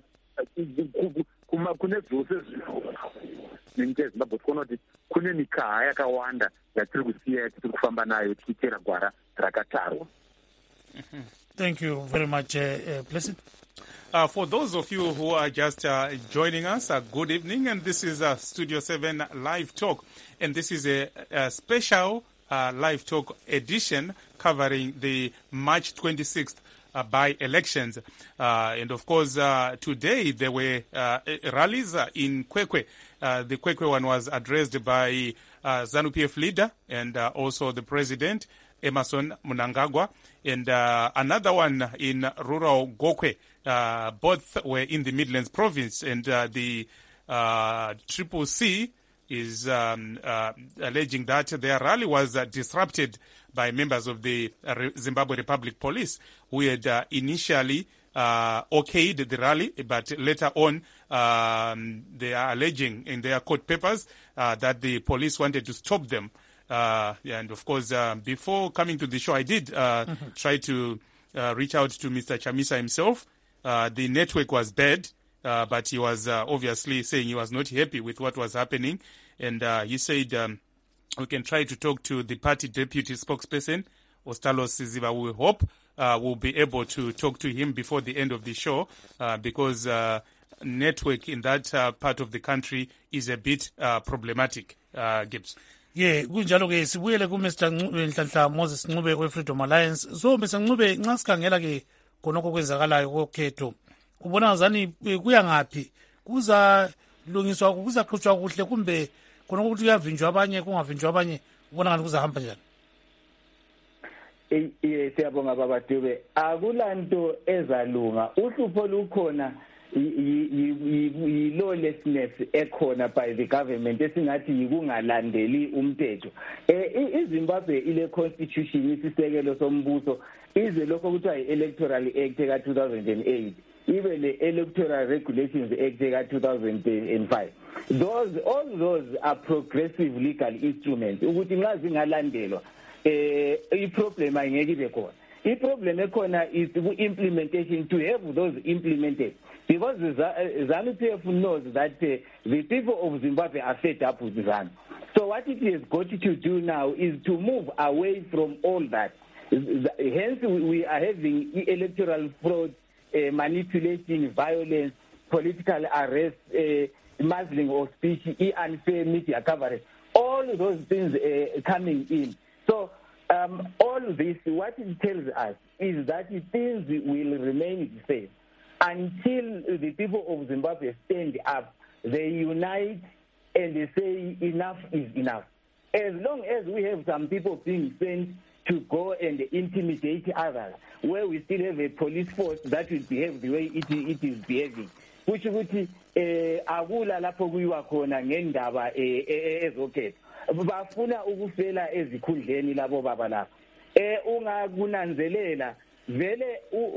kune zvose nenyika yezimbabwe, tikuona kuti kune mikaha yakawanda yatiri kusiya yatiri kufamba nayo tichitera gwara rakatarwa. Thank you very much, uh, uh, Blessed. Uh, for those of you who are just uh, joining us, uh, good evening, and this is uh, Studio seven Live Talk, and this is a, a special uh, Live Talk edition covering the March twenty-sixth uh, by-elections. Uh, and of course, uh, today there were uh, rallies uh, in Kwekwe. Uh, the Kwekwe one was addressed by uh, ZANU-P F leader and uh, also the president, Emerson Mnangagwa, and uh, another one in rural Gokwe. Uh, both were in the Midlands province, and uh, the uh, Triple C is um, uh, alleging that their rally was uh, disrupted by members of the uh, Zimbabwe Republic Police, who had uh, initially uh, okayed the rally, but later on um, they are alleging in their court papers uh, that the police wanted to stop them. Uh, and of course, uh, before coming to the show, I did uh, mm-hmm. try to uh, reach out to Mister Chamisa himself. Uh, the network was bad, uh, but he was uh, obviously saying he was not happy with what was happening. And uh, he said um, we can try to talk to the party deputy spokesperson, Ostalos Siziba. We hope uh, we'll be able to talk to him before the end of the show uh, because uh, network in that uh, part of the country is a bit uh, problematic, uh, Gibbs. ye kunjalo-ke sibuyele kumr Nhlanhla Moses Ncube we-Freedom Alliance. So Mister Ncube, nxa sikhangela-ke khonokho kwenzakalayo kokhetho, ubona zani kuya ngaphi? Kuzalungiswa, kuzaxutshwa kuhle, kumbe khonokho ukuthi kuyavinjwa abanye kungavinjwa abanye, ubona ngathi kuzahamba njani? Eh, siyabonga baba Dube. Akulanto ezalunga. Uhlupho lukhona yi-lawlessness ekhona by the government esingathi yikungalandeli umthetho. Eh, iZimbabwe ile constitution isisekelo sombuso ize lokho kuthiwa yi-Electoral Act ka two thousand eight, ibe le Electoral Regulations Act ka two thousand five. Those, all those are progressive legal instruments. Ukuthi nxa zingalandelwa eh i-problem ayingeke ibe khona. I-problem ekhona is implementation, to have those implemented, because ZANU P F knows that uh, the people of Zimbabwe are fed up with ZANU. So what it has got to do now is to move away from all that. Hence we are having electoral fraud, uh, manipulation, violence, political arrest, uh, muzzling of speech, unfair media coverage, all those things uh, coming in. So um, all this, what it tells us is that things will remain the same until the people of Zimbabwe stand up, they unite, and they say enough is enough. As long as we have some people being sent to go and intimidate others, where we still have a police force that will behave the way it, it is behaving, which ukuthi eh akula lapho kuyiwa khona ngendaba ezokhetho, bafuna ukufela ezikhundleni labo baba lapha. Eh ungakunanzelela vele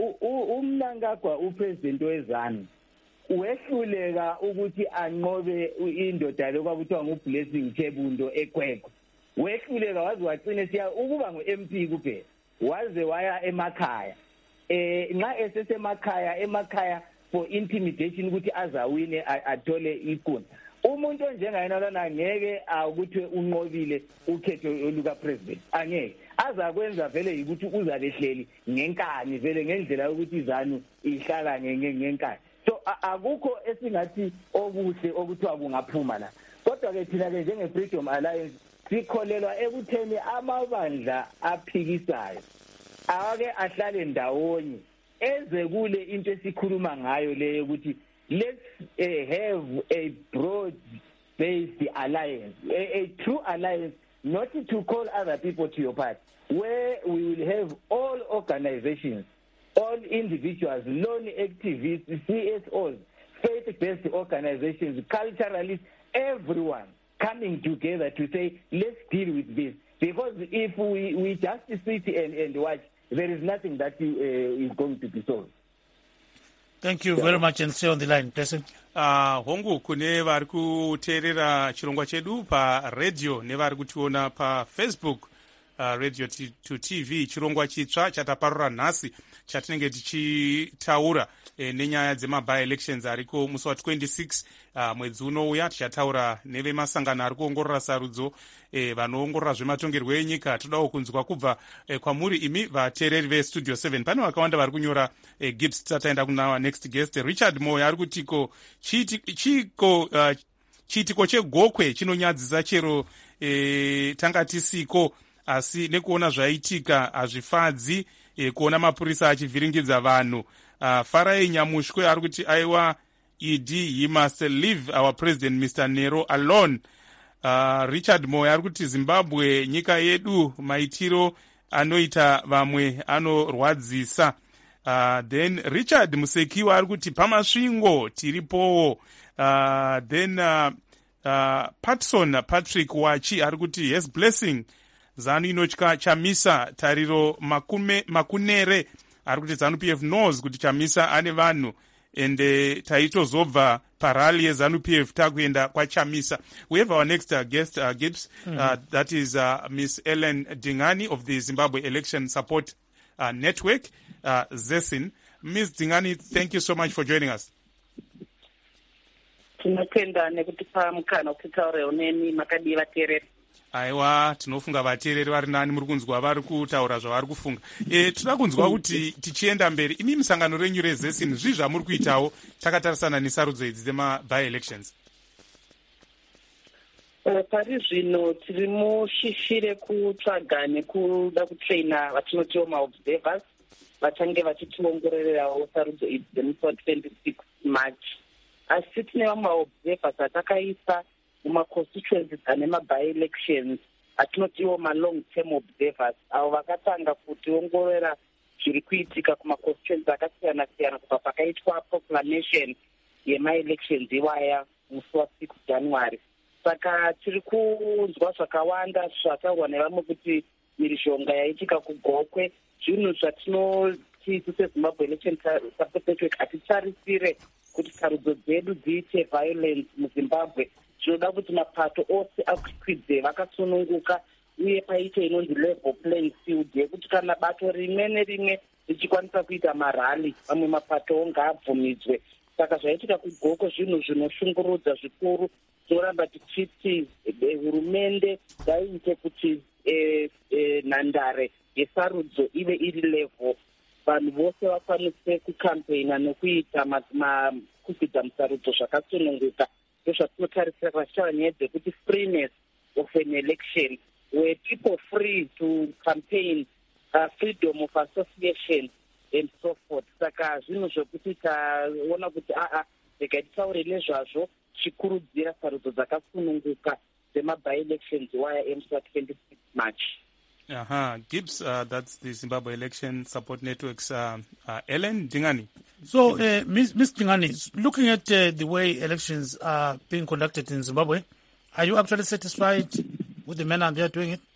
uMnangagwa upresident weZANU wehluleka ukuthi anqobe indoda lokwakuthwa nguBlessing Chebundo eGwegwe. Wehluleka waze wagcina siya ukuba ngo-M P kuphela, waze waya emakhaya. Eh nxa esesemakhaya emakhaya for intimidation ukuthi azawine athole iqulu. Umuntu onjengayena lana ngeke ukuthi unqobile ukhetho oluka president, angeke azakwenza vele ukuthi uzabehleli ngenkani vele ngendlela ukuthi iZANU ihlala ngenkani. So akukho esingathi okuhle okuthiwa kungaphuma la. Kodwa ke thina ke njenge Freedom Alliance sikholelwa ekutheni amabandla aphikisayo ake ahlale ndawonye eze kule into esikhuluma ngayo le ukuthi let's uh, have a broad-based alliance, a, a true alliance, not to call other people to your party, where we will have all organizations, all individuals, lone activists, C S Os, faith-based organizations, culturalists, everyone coming together to say, let's deal with this. Because if we, we just sit and, and watch, there is nothing that uh, is going to be solved. Thank you very much, and stay on the line, Blessing. Uh, hongu kune vari kuteerera chirongwa chedu paradio nevari kutiona pafacebook, uh, radio to T V, chirongwa chitsva chataparura nhasi chatinenge tichitaura e, nenyaya dzemaby elections ariko musi wa twenty-six uh, mwedzi unouya. Tichataura nevemasangano ari kuongorora sarudzo, e, vanoongorora zvematongerwo enyika. Todawo kunzwa kubva e, kwamuri imi vateereri vestudio seven. Pane vakawanda vari kunyora e, Gibbs tataenda kunawa next guest. Richard Moyo ari kutiko chiko uh, chiitiko chegokwe chinonyadzisa chero e, tanga tisiko, asi nekuona zvaitika hazvifadzi e, kuona mapurisa achivhiringidza vanhu. Uh, Farai Nyamushwe ari kuti aiwa E D, he must leave our president Mister Nero alone. Uh, Richard Moyo ari kuti Zimbabwe nyika yedu, maitiro anoita vamwe anorwadzisa. Uh, then Richard Musekiwa ari kuti pamasvingo tiripowo. Uh, then uh, uh, Patson Patrick Wachi ari kuti yes Blessing, ZANU inotya chamisa tariro makume, makunere ari kuti ZANU P F knows kuti chamisa ane vanhu ende taitozobva parali yeZANU P F takuenda kwachamisa. We have our next uh, guest, uh, Gibbs, mm-hmm. uh, that is uh, Miss Ellen Dingani of the Zimbabwe Election Support uh, Network, uh, ZESIN. Miss Dingani, thank you so much for joining us. Tinotenda nekutipa mukana wekutaura neni makadi vateereri. Aiwa, tinofunga vateereri vari nani muri kunzwa vari kutaura zvavari kufunga. E, toda kunzwa kuti tichienda mberi, imi musangano renyu rezesini zvii zvamuri kuitawo takatarisana nesarudzo idzi dzema by elections? pari zvino tiri mushishire kutsvaga nekuda kutraina vatinotiwo maobservers vachange vachitiongororerawo sarudzo idzi dzemusi wa26 March. Asi tine vamwe maobservers atakaisa mumaconstituencies ane maby-elections atinotiwo malong term observers, avo vakatanga kutiongorora zviri kuitika kumaconstituencies akasiyana siyana kubva pakaitwa proclamation yema-elections iwaya musi wa6 January. Saka tiri kunzwa zvakawanda zvataurwa nevamwe kuti mhirizhonga yaitika kuGokwe, zvinhu zvatinoti seZimbabwe Election Support Network hatitarisire kuti sarudzo dzedu dziite violence muZimbabwe. Zvinoda kuti mapato ose akwidze vakasununguka uye paite inonzi level playing field yekuti kana bato rimwe nerimwe richikwanisa kuita marali mamwe mapato ngaabvumidzwe. Saka zvaitika kuGokwe zvinhu zvinoshungurudza zvikuru. Tinoramba tichiti hurumende ngaiite kuti nhandare yesarudzo ive iri level, vanhu vose vakwanise kukampeina nekuita kukwidza musarudzo zvakasununguka. Ndozvatinotarisira kana tichava nyaya dzekuti freeness of an election, where people free to campaign, uh, freedom of association and so forth. Saka zvinhu zvokuti taona kuti aa rega titaure nezvazvo tichikurudzira sarudzo dzakasununguka dzemaby-elections waya emusi wa twenty-six March. Aha, Gibbs, uh, that's the Zimbabwe Election Support Network's uh, uh, Ellen Dingani. So, uh, Miz Miz Dingani, looking at uh, the way elections are being conducted in Zimbabwe, are you actually satisfied with the manner they are doing it?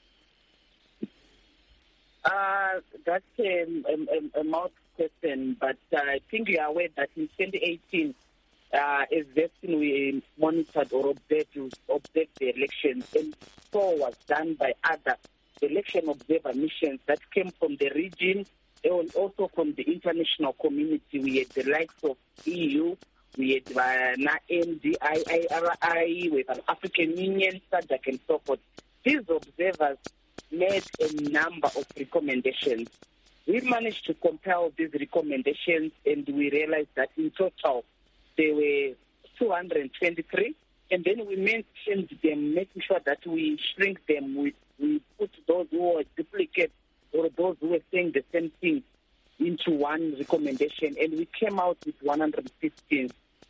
Uh, that's a, a, a mouth question, but uh, I think you are aware that in twenty eighteen, uh, as Vestin, we monitored or observed, observed the elections, and so was done by other election observer missions that came from the region and also from the international community. We had the likes of E U, we had uh, N D I R I, we had an African Union, S A D C, and so forth. These observers made a number of recommendations. We managed to compile these recommendations, and we realized that in total there were two hundred twenty-three, and then we mentioned them, making sure that we shrink them. We, we put those who were duplicates or those who were saying the same thing into one recommendation, and we came out with one hundred fifteen.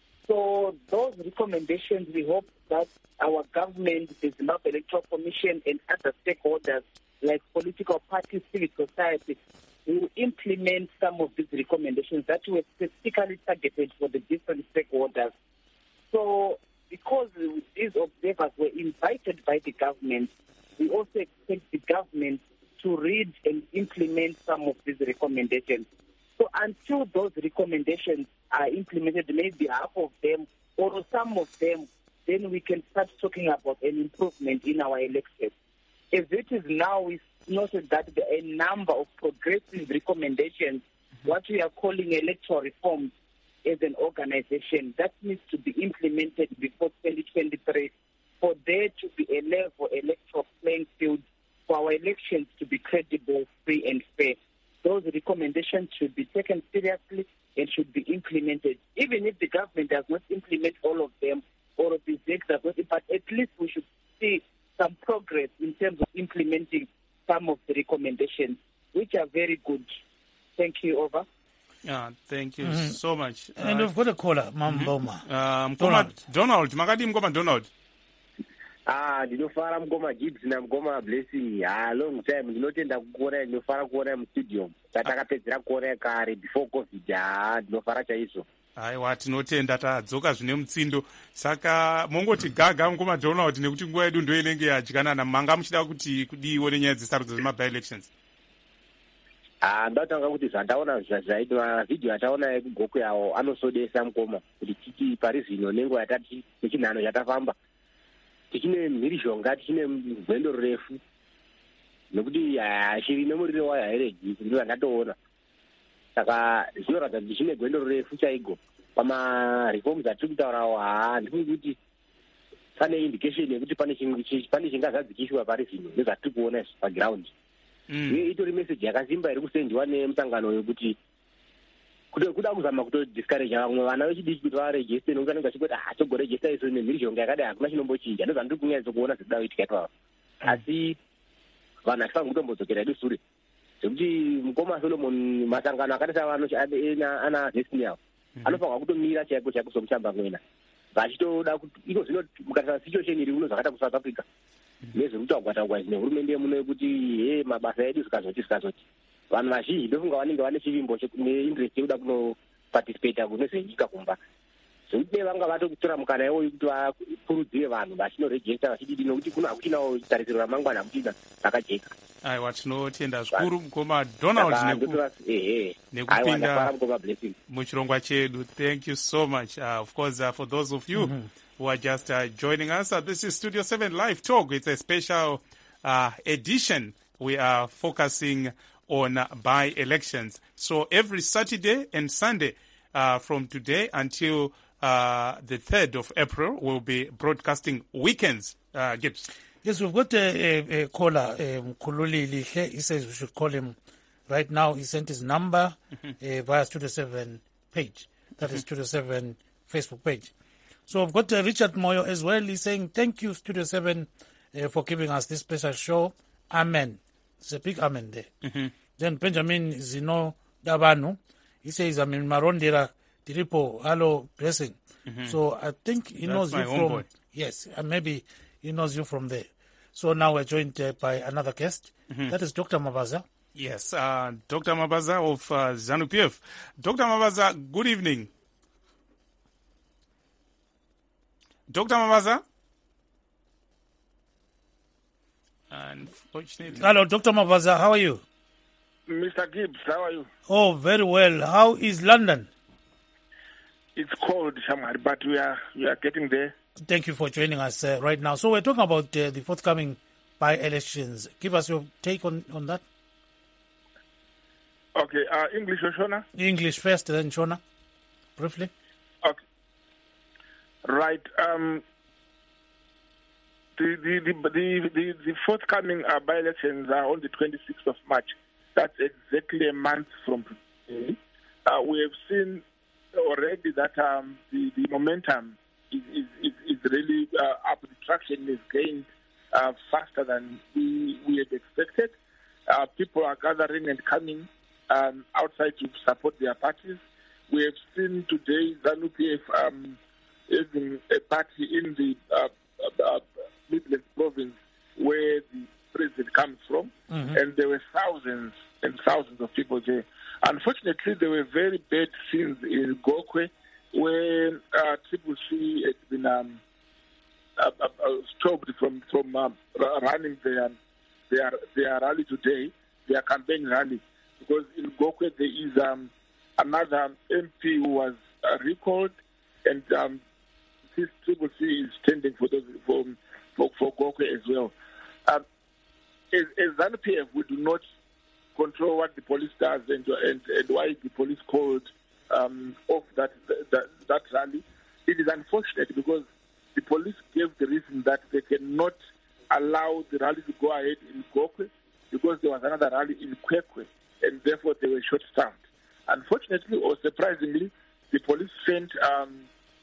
So those recommendations, we hope that our government, the Zimbabwe Electoral Commission, and other stakeholders like political parties, civil society, will implement some of these recommendations that were specifically targeted for the different stakeholders. So because these observers were invited by the government, we also expect the government to read and implement some of these recommendations. So until those recommendations are implemented, maybe half of them or some of them, then we can start talking about an improvement in our elections. As it is now, we noted that there are a number of progressive recommendations, mm-hmm. what we are calling electoral reforms as an organization, that needs to be implemented before twenty twenty-three for there to be a level electoral playing field for our elections to be credible, free and fair. Those recommendations should be taken seriously and should be implemented. Even if the government does not implement all of them, or the Z E C does not, but at least we should see some progress in terms of implementing some of the recommendations, which are very good. Thank you. Over. Yeah, thank you mm-hmm. so much. And uh, we've got a caller, Mamboma. Mm-hmm. uh, Donald. Donald, Makadi Mgoma Donald. Ah, ndinofara mgoma Gibbs na mgoma Blessing. Ah, long time ndinotenda kukuona, ndinofara kuona mu studio. Tatakapedzera kuona kare before COVID. Ah, ndinofara chaizvo. Aiwa, tinotenda tadzoka zvine mutsindo. Saka mongoti gaga mgoma Donald nekuti nguva yedu ndo inenge yadyanana. Manga muchida kuti kudiwo nenyaya dzesarudzo dzema by elections. Ah, ndatanga kuti zvandaona zvaitwa video ataona ekuGokwe yawo anosodesa mkoma kuti titi parizvino nenguva yatati nechinhano yatafamba tichine mhirizhonga tichine gwendo refu nekuti shiri nemuriro wayo hairegi ndiyo andatoona. Saka zvinoratidza kuti tichine gwendo refu chaigo pamareforms atiri kutaurawo. haa ndifuni kuti pane indication yekuti pane chingazadzikiswa pari zvino nezvatiri kuona izvi paground. Uye itori meseji yakasimba iri kusendiwa nemusangano yokuti kuda kuzama kutodiscourage vamwe vana vechidiki kuti varegiste nokuti anenge achingoti ah togoregista isu nemhirizhonga yakadai hakuna chinombochinja ndozva ndiri kunyanya kuona zvidaoitika ipava asi vanhu achifanga kutombodzokera edu sure zvekuti mukoma Solomon masangano akati savano ana destiny avo anofanirwa kutomira chaiko chaiko somuchamba mwena vachitoda kuti iko zvino mukatarisa situation iri uno zvakaita kuSouth Africa nezvekutaugwa-taugwa nehurumende yemuno yekuti he mabasa edu zvikazoti zvikazoti vanhu vazhinji ndofunga vanenge vane chivimbo neinterest yekuda kunoparticipata kunezvenyika kumba zvekuti vanga vatokutora mukana iwoyo kuti vakurudzire vanhu vachinoregista vachididi nokuti kuno hakuchinawo tarisiro ramangwana hakuchina rakajeka. aiwa tinotenda zvikuru mukoma Donald nekupinda muchirongwa chedu. Thank you so much. Uh, of course, uh, for those of you mm-hmm. who are just uh, joining us, uh, this is Studio seven Live Talk. It's a special uh, edition. We are focusing on uh, by-elections. So every Saturday and Sunday uh, from today until uh, the third of April, we'll be broadcasting weekends. Uh, Gibbs. Yes, we've got a, a, a caller, Mkhululi Lihle. He says we should call him right now. He sent his number mm-hmm. uh, via Studio seven page. That mm-hmm. is Studio seven Facebook page. So we've got uh, Richard Moyo as well. He's saying, thank you, Studio seven, uh, for giving us this special show. Amen. It's a big amen there. Mm-hmm. Then Benjamin Zino Dabanu. He says, I'm in Marondera, Diripo, hello, blessing. Mm-hmm. So I think he That's knows you from... boy. Yes, and maybe he knows you from there. So now we're joined uh, by another guest. Mm-hmm. That is Doctor Mabaza. Yes, uh, Doctor Mabaza of uh, ZANU-P F. Doctor Mabaza, good evening. Doctor Mabaza? Unfortunately. Hello, Doctor Mabaza, how are you? Mister Gibbs, how are you? Oh, very well. How is London? It's cold, Shamar, but we are we are getting there. Thank you for joining us uh, right now. So we're talking about uh, the forthcoming by-elections. Give us your take on, on that. Okay, uh, English or Shona? English first, then Shona, briefly. Okay. Right. Um, the, the, the, the, the, the forthcoming uh, by-elections are on the twenty-sixth of March. That's exactly a month from today. Uh, we have seen already that um, the, the momentum is, is, is really uh, up. The traction is gained uh, faster than we, we had expected. Uh, people are gathering and coming um, outside to support their parties. We have seen today ZANU-P F um, having a party in the uh, uh, Midlands province where the president comes from, mm-hmm. and there were thousands and thousands of people there. Unfortunately, there were very bad scenes in Gokwe where uh, Triple C had been um, uh, uh, stopped from from um, running their, their their rally today, their campaign rally, because in Gokwe there is um, another M P who was uh, recalled, and um, this Triple C is standing for those for for, for Gokwe as well. Um, as, as ZANU-P F, we do not control what the police does and and, and why the police called um, off that, that that rally. It is unfortunate because the police gave the reason that they cannot allow the rally to go ahead in Gokwe because there was another rally in Kwekwe, and therefore they were short-staffed. Unfortunately, or surprisingly, the police sent um,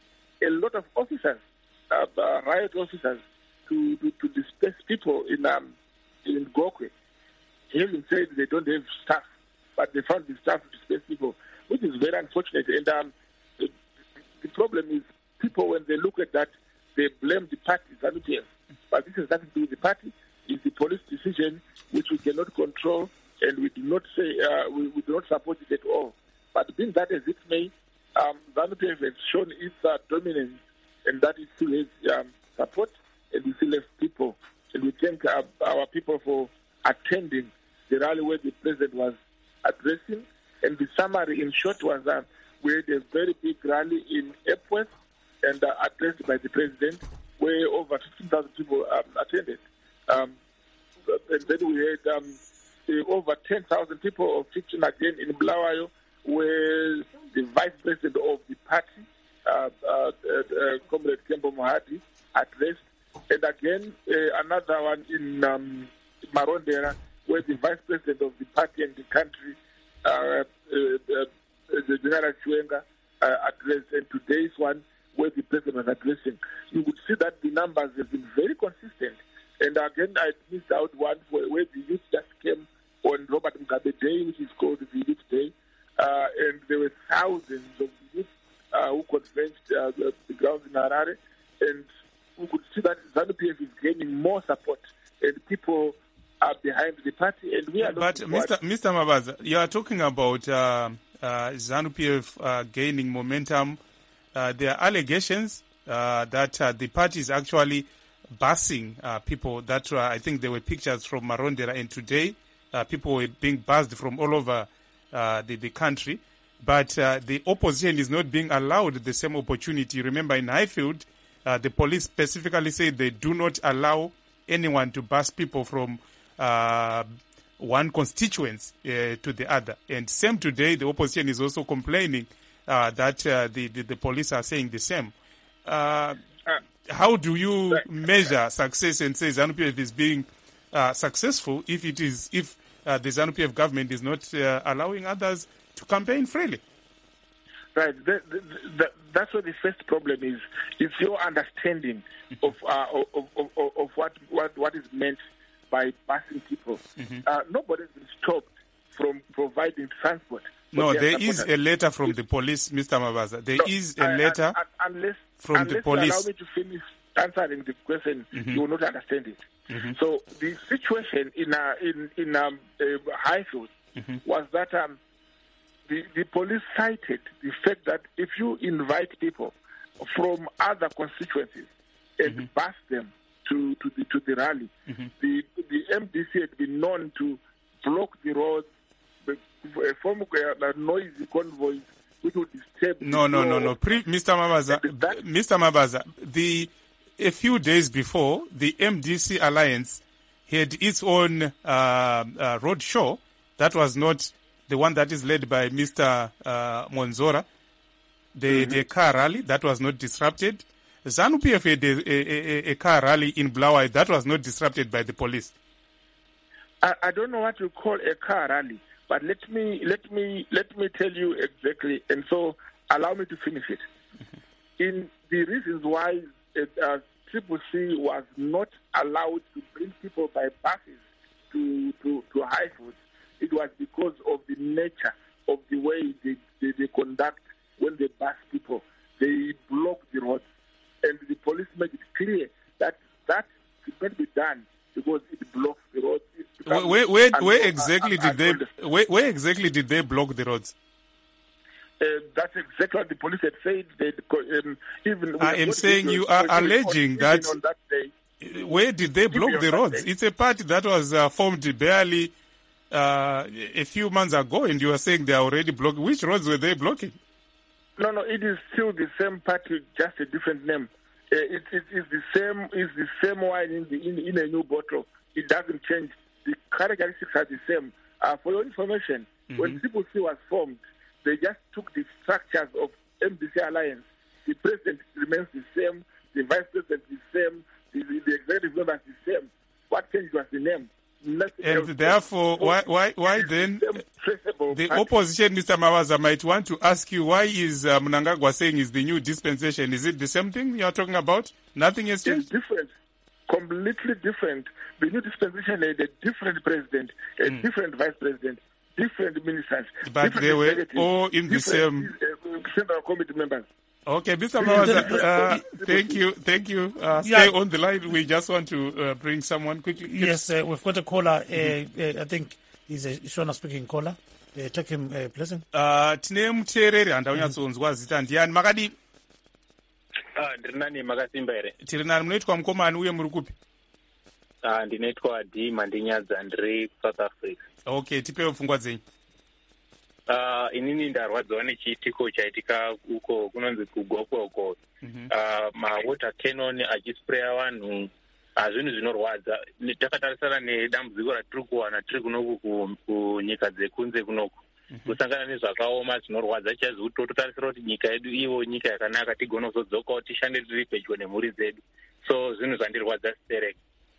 a lot of officers, uh, uh, riot officers, to, to, to disperse people in um, in Gokwe. Having said they don't have staff, but they found the staff to disperse people, which is very unfortunate. And um, the, the problem is people, when they look at that, they blame the party, ZANU-P F. But this has nothing to do with the party. It's the police decision, which we cannot control, and we do not say uh, we, we do not support it at all. But being that as it may, um, ZANU-P F has shown its uh, dominance, and that it still has um, support, and we still have people. And we thank uh, our people for attending the rally where the president was addressing. And the summary, in short, was that we had a very big rally in Epworth and uh, addressed by the president, where over fifteen thousand people um, attended. Um, and then we had um, over ten thousand people, or fifteen again, in Bulawayo, where the vice president of the party, uh, uh, uh, Comrade Kembo Mohadi, addressed. And again, uh, another one in um, Marondera, where the vice president of the party and the country, uh, uh, uh, the General Chiwenga uh, addressed, and today's one where the president was addressing, you would see that the numbers have been very consistent. And again, I missed out one where, where the youth just came on Robert Mugabe Day, which is called the Youth Day, uh, and there were thousands of youth uh, who converged uh, the, the grounds in Harare, and we could see that ZANU-P F is gaining more support, and people are behind the party, and we are. But Mister Mister Mabaza, you are talking about uh, uh, ZANU-P F uh, gaining momentum. Uh, there are allegations uh, that uh, the party is actually busing uh, people. That uh, I think there were pictures from Marondera, and today uh, people were being bussed from all over uh, the, the country. But uh, the opposition is not being allowed the same opportunity. Remember, in Highfield, uh, the police specifically said they do not allow anyone to bus people from uh, one constituency uh, to the other. And same today, the opposition is also complaining uh, that uh, the, the, the police are saying the same. Uh, how do you measure success and say ZANU-P F is being uh, successful if it is if uh, the ZANU-P F government is not uh, allowing others to campaign freely? Right. The, the, the, that's what the first problem is. It's your understanding of, uh, of, of, of, of what, what, what is meant by passing people. Mm-hmm. Uh, nobody has been stopped from providing transport. No, there is a letter from the police, Mister Mabaza. There no, is a letter uh, uh, unless, from unless the police. You allow me to finish answering the question, mm-hmm. you will not understand it. Mm-hmm. So the situation in uh, in in um, uh, Highfield mm-hmm. was that um, the the police cited the fact that if you invite people from other constituencies and mm-hmm. bus them to to the to the rally, mm-hmm. the the M D C had been known to block the roads, a form of uh, noisy convoys which would disturb. No, no, no, no. Pre- Mister Mabaza, that, Mister Mabaza, the a few days before, the M D C Alliance had its own uh, uh, road show. That was not the one that is led by Mister Uh, Monzora. The, mm-hmm. the car rally, that was not disrupted. ZANU-P F had a, a, a, a car rally in Blaawai that was not disrupted by the police. I, I don't know what you call a car rally, but let me let me let me tell you exactly, and so allow me to finish it. Mm-hmm. In the reasons why it, uh, Triple C was not allowed to bring people by buses to to, to Highfield, it was because of the nature of the way they, they, they conduct when they bus people. They block the roads, and the police made it clear that that should not be done because it blocks the roads. Where, where, where, where exactly did they? Where, where exactly did they block the roads? Uh, that's exactly what the police had said. They, um, even I am saying you are alleging that. On that day, where did they block the roads? It's a party that was uh, formed barely uh, a few months ago, and you are saying they are already blocking. Which roads were they blocking? No, no, it is still the same party, just a different name. Uh, it, it is the same. It's the same wine in the in, in a new bottle. It doesn't change. The characteristics are the same. Uh, for your information, mm-hmm. when Triple C was formed, they just took the structures of M D C Alliance. The president remains the same. The vice president is the same. The, the, the executive member is the same. What changed was the name. Nothing and else. Therefore, so why why why then the opposition, Mister Mabaza, might want to ask you why is uh, Mnangagwa saying is the new dispensation? Is it the same thing you are talking about? Nothing has changed? It's different. Completely different. The new dispensation had a different president, a mm. different vice president, different ministers. But different they were all in the same... Uh, central committee members. Okay, Mister Mabaza, uh, thank you, thank you. Uh, stay yeah. on the line. We just want to uh, bring someone quickly. Yes, uh, we've got a caller. Mm-hmm. uh, uh, I think he's a Shona speaking caller. Uh, take him, uh, pleasant. Uh, tine mutereri handaunyatsoonzwa zita ndiani makadi? Ah, ndiri nani makasimba ere? Tiri nani, munoitwa mukomani uye muri kupi? Ah, ndinoitwa D Mandinyadza, ndiri South Africa. Okay, tipewo pfungwa dzenyu. Uh, inini ndarwadziwa nechiitiko chaitika uko kunonzi kugokwe uko. Mm-hmm. Uh, mawater cannon achispraya vanhu zvinhu zvinorwadza. Takatarisana nedambudziko ratiri kuwana tiri kunoku kunyika dzekunze kunoku. Kusangana nezvakaoma zvinorwadza chaizvo kuti tototarisira kuti nyika yedu ivo nyika yakanaka tigona kuzodzokawo tishande tiri pedyo nemhuri dzedu. So zvinhu zvandirwadza sipereke.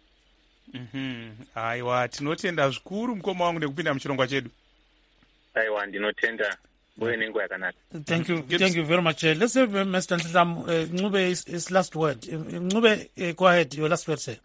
Mhm. Aiwa, tinotenda zvikuru mukoma wangu nekupinda muchirongwa chedu. Aiwa, ndinotenda. muve nenguva yakanaka. Thank you, thank you very much. Uh, let's have uh, Mister Nhlam, uh, Ncube, his, his last word. Uh, Ncube, uh, go ahead, your last word, sir.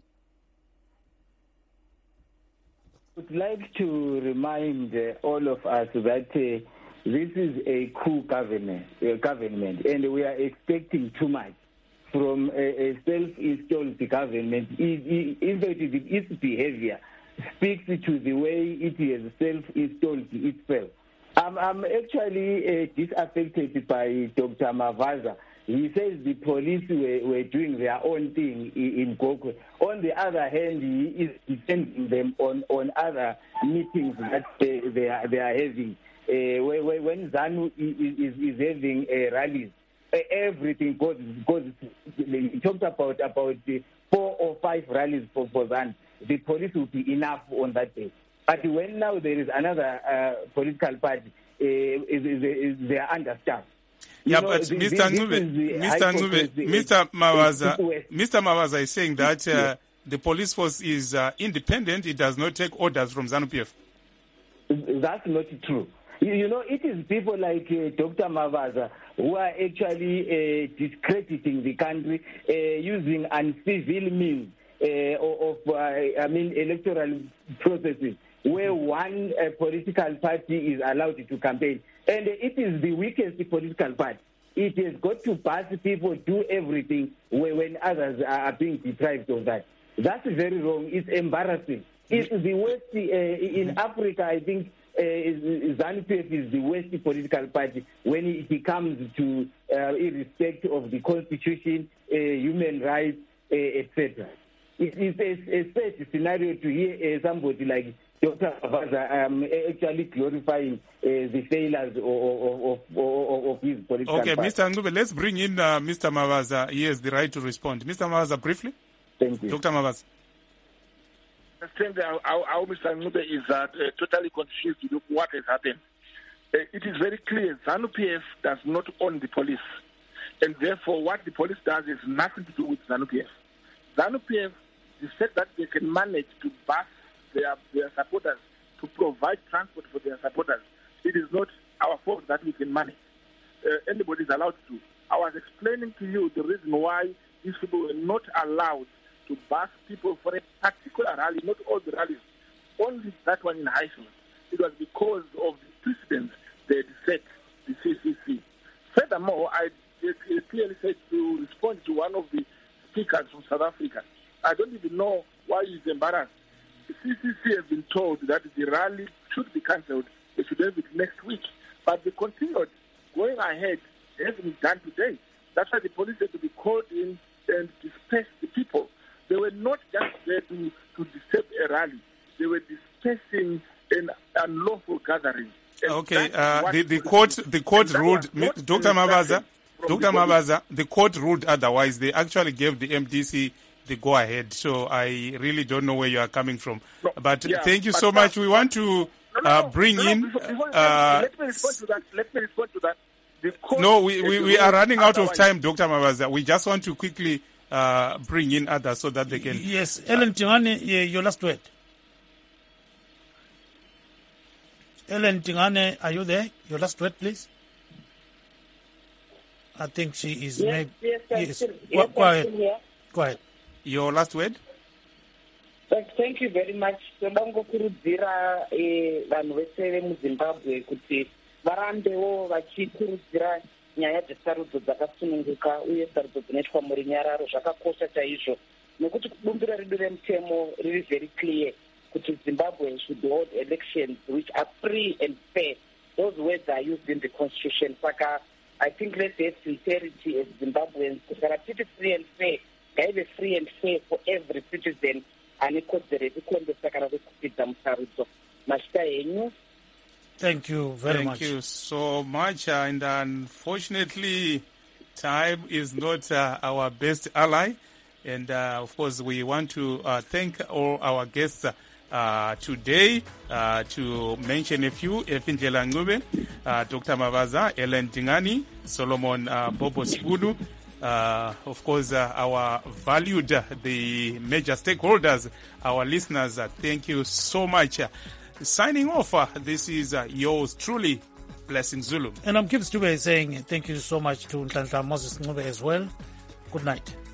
I would like to remind uh, all of us that uh, this is a coup government, uh, government, and we are expecting too much from a, a self-installed government. It, it, in fact, its behavior speaks to the way it has self-installed itself. I'm, I'm actually uh, disaffected by Doctor Mavaza. He says the police were, were doing their own thing in, in Gokwe. On the other hand, he is defending them on, on other meetings that they, they, are, they are having. Uh, when, when ZANU is, is, is having uh, rallies, uh, everything goes, goes. He talked about, about the four or five rallies for, for ZANU. The police will be enough on that day. But when now there is another uh, political party, uh, is, is, is, they are understaffed. You yeah, know, but the, Mister Ncube, Mister Ncube, Mister Mavaza, Mister Mavaza is saying that uh, yeah. the police force is uh, independent. It does not take orders from ZANU P F. That's not true. You, you know, it is people like uh, Doctor Mavaza who are actually uh, discrediting the country uh, using uncivil means uh, of, uh, I mean, electoral processes, where one uh, political party is allowed to campaign. And it is the weakest political party. It has got to pass people, do everything when others are being deprived of that. That's very wrong. It's embarrassing. It's the worst uh, in Africa. I think uh, ZANU P F is the worst political party when it comes to uh, irrespect of the constitution, uh, human rights, uh, et cetera. It is a, a sad scenario to hear uh, somebody like Doctor Mavaza um, actually glorifying uh, the failures of, of, of, of his political Okay, party. Mister Ncube, let's bring in uh, Mister Mavaza. He has the right to respond. Mister Mavaza, briefly. Thank you. Doctor Mavaza. I think how, how Mister Ncube is uh, totally confused with what has happened. Uh, it is very clear ZANU P F does not own the police. And therefore, what the police does is nothing to do with ZANU P F. ZANU P F, the fact that they can manage to bus Their, their supporters, to provide transport for their supporters. It is not our fault that we can manage. Uh, anybody is allowed to. I was explaining to you the reason why these people were not allowed to bus people for a particular rally, not all the rallies, only that one in Highfield. It was because of the precedent they had set, the C C C. Furthermore, I clearly said to respond to one of the speakers from South Africa, I don't even know why he's embarrassed. The C C C has been told that the rally should be cancelled. They should have it next week. But they continued going ahead. It hasn't been done today. That's why the police had to be called in and disperse the people. They were not just there to, to disturb a rally. They were dispersing an unlawful gathering. And okay, uh, the, the court the court ruled, Doctor Mavaza, Doctor Mavaza, the court ruled otherwise. They actually gave the M D C the go ahead. So I really don't know where you are coming from. No, but yeah, thank you so much. We want to no, no, uh, bring no, no, in. Before, before, uh, let me respond to that. Let me respond to that. No, we, we, we are running out of time, Doctor Mavaza. We just want to quickly uh, bring in others so that they can. Yes, Ellen Tingane, your last word. Ellen Tingane, are you there? Your last word, please. I think she is. Yes, maybe, yes, yes. Still, go, yes, go ahead. Go ahead. Your last word? Thank you very much. Toda ngokurudzira vanhu vese vemuZimbabwe kuti varambewo vachikurudzira nyaya dzesarudzo dzakasununguka uye sarudzo dzinoitwa muri nyararo zvakakosha chaizvo nekuti kubumbiro redu remutemo riri very clear kuti Zimbabwe should hold elections which are free and fair. Those words are used in the constitution. Saka I think let's have sincerity as Zimbabweans. Kuti titi free and fair, ngaive free and fair for every citizen. Thank you very Thank much. Thank you so much. Uh, and unfortunately, time is not uh, our best ally. And uh, of course, we want to uh, thank all our guests uh, today. Uh, to mention a few: Efindlela Ncube, uh, Doctor Mavaza, Ellen Tingane, Solomon uh, Bobo Sibulu. Uh, of course, uh, our valued, uh, the major stakeholders, our listeners, uh, thank you so much. Uh, signing off, uh, this is uh, yours truly, Blessing Zulu. And I'm Gibbs Dube saying thank you so much to Nhlanhla Moses Ncube as well. Good night.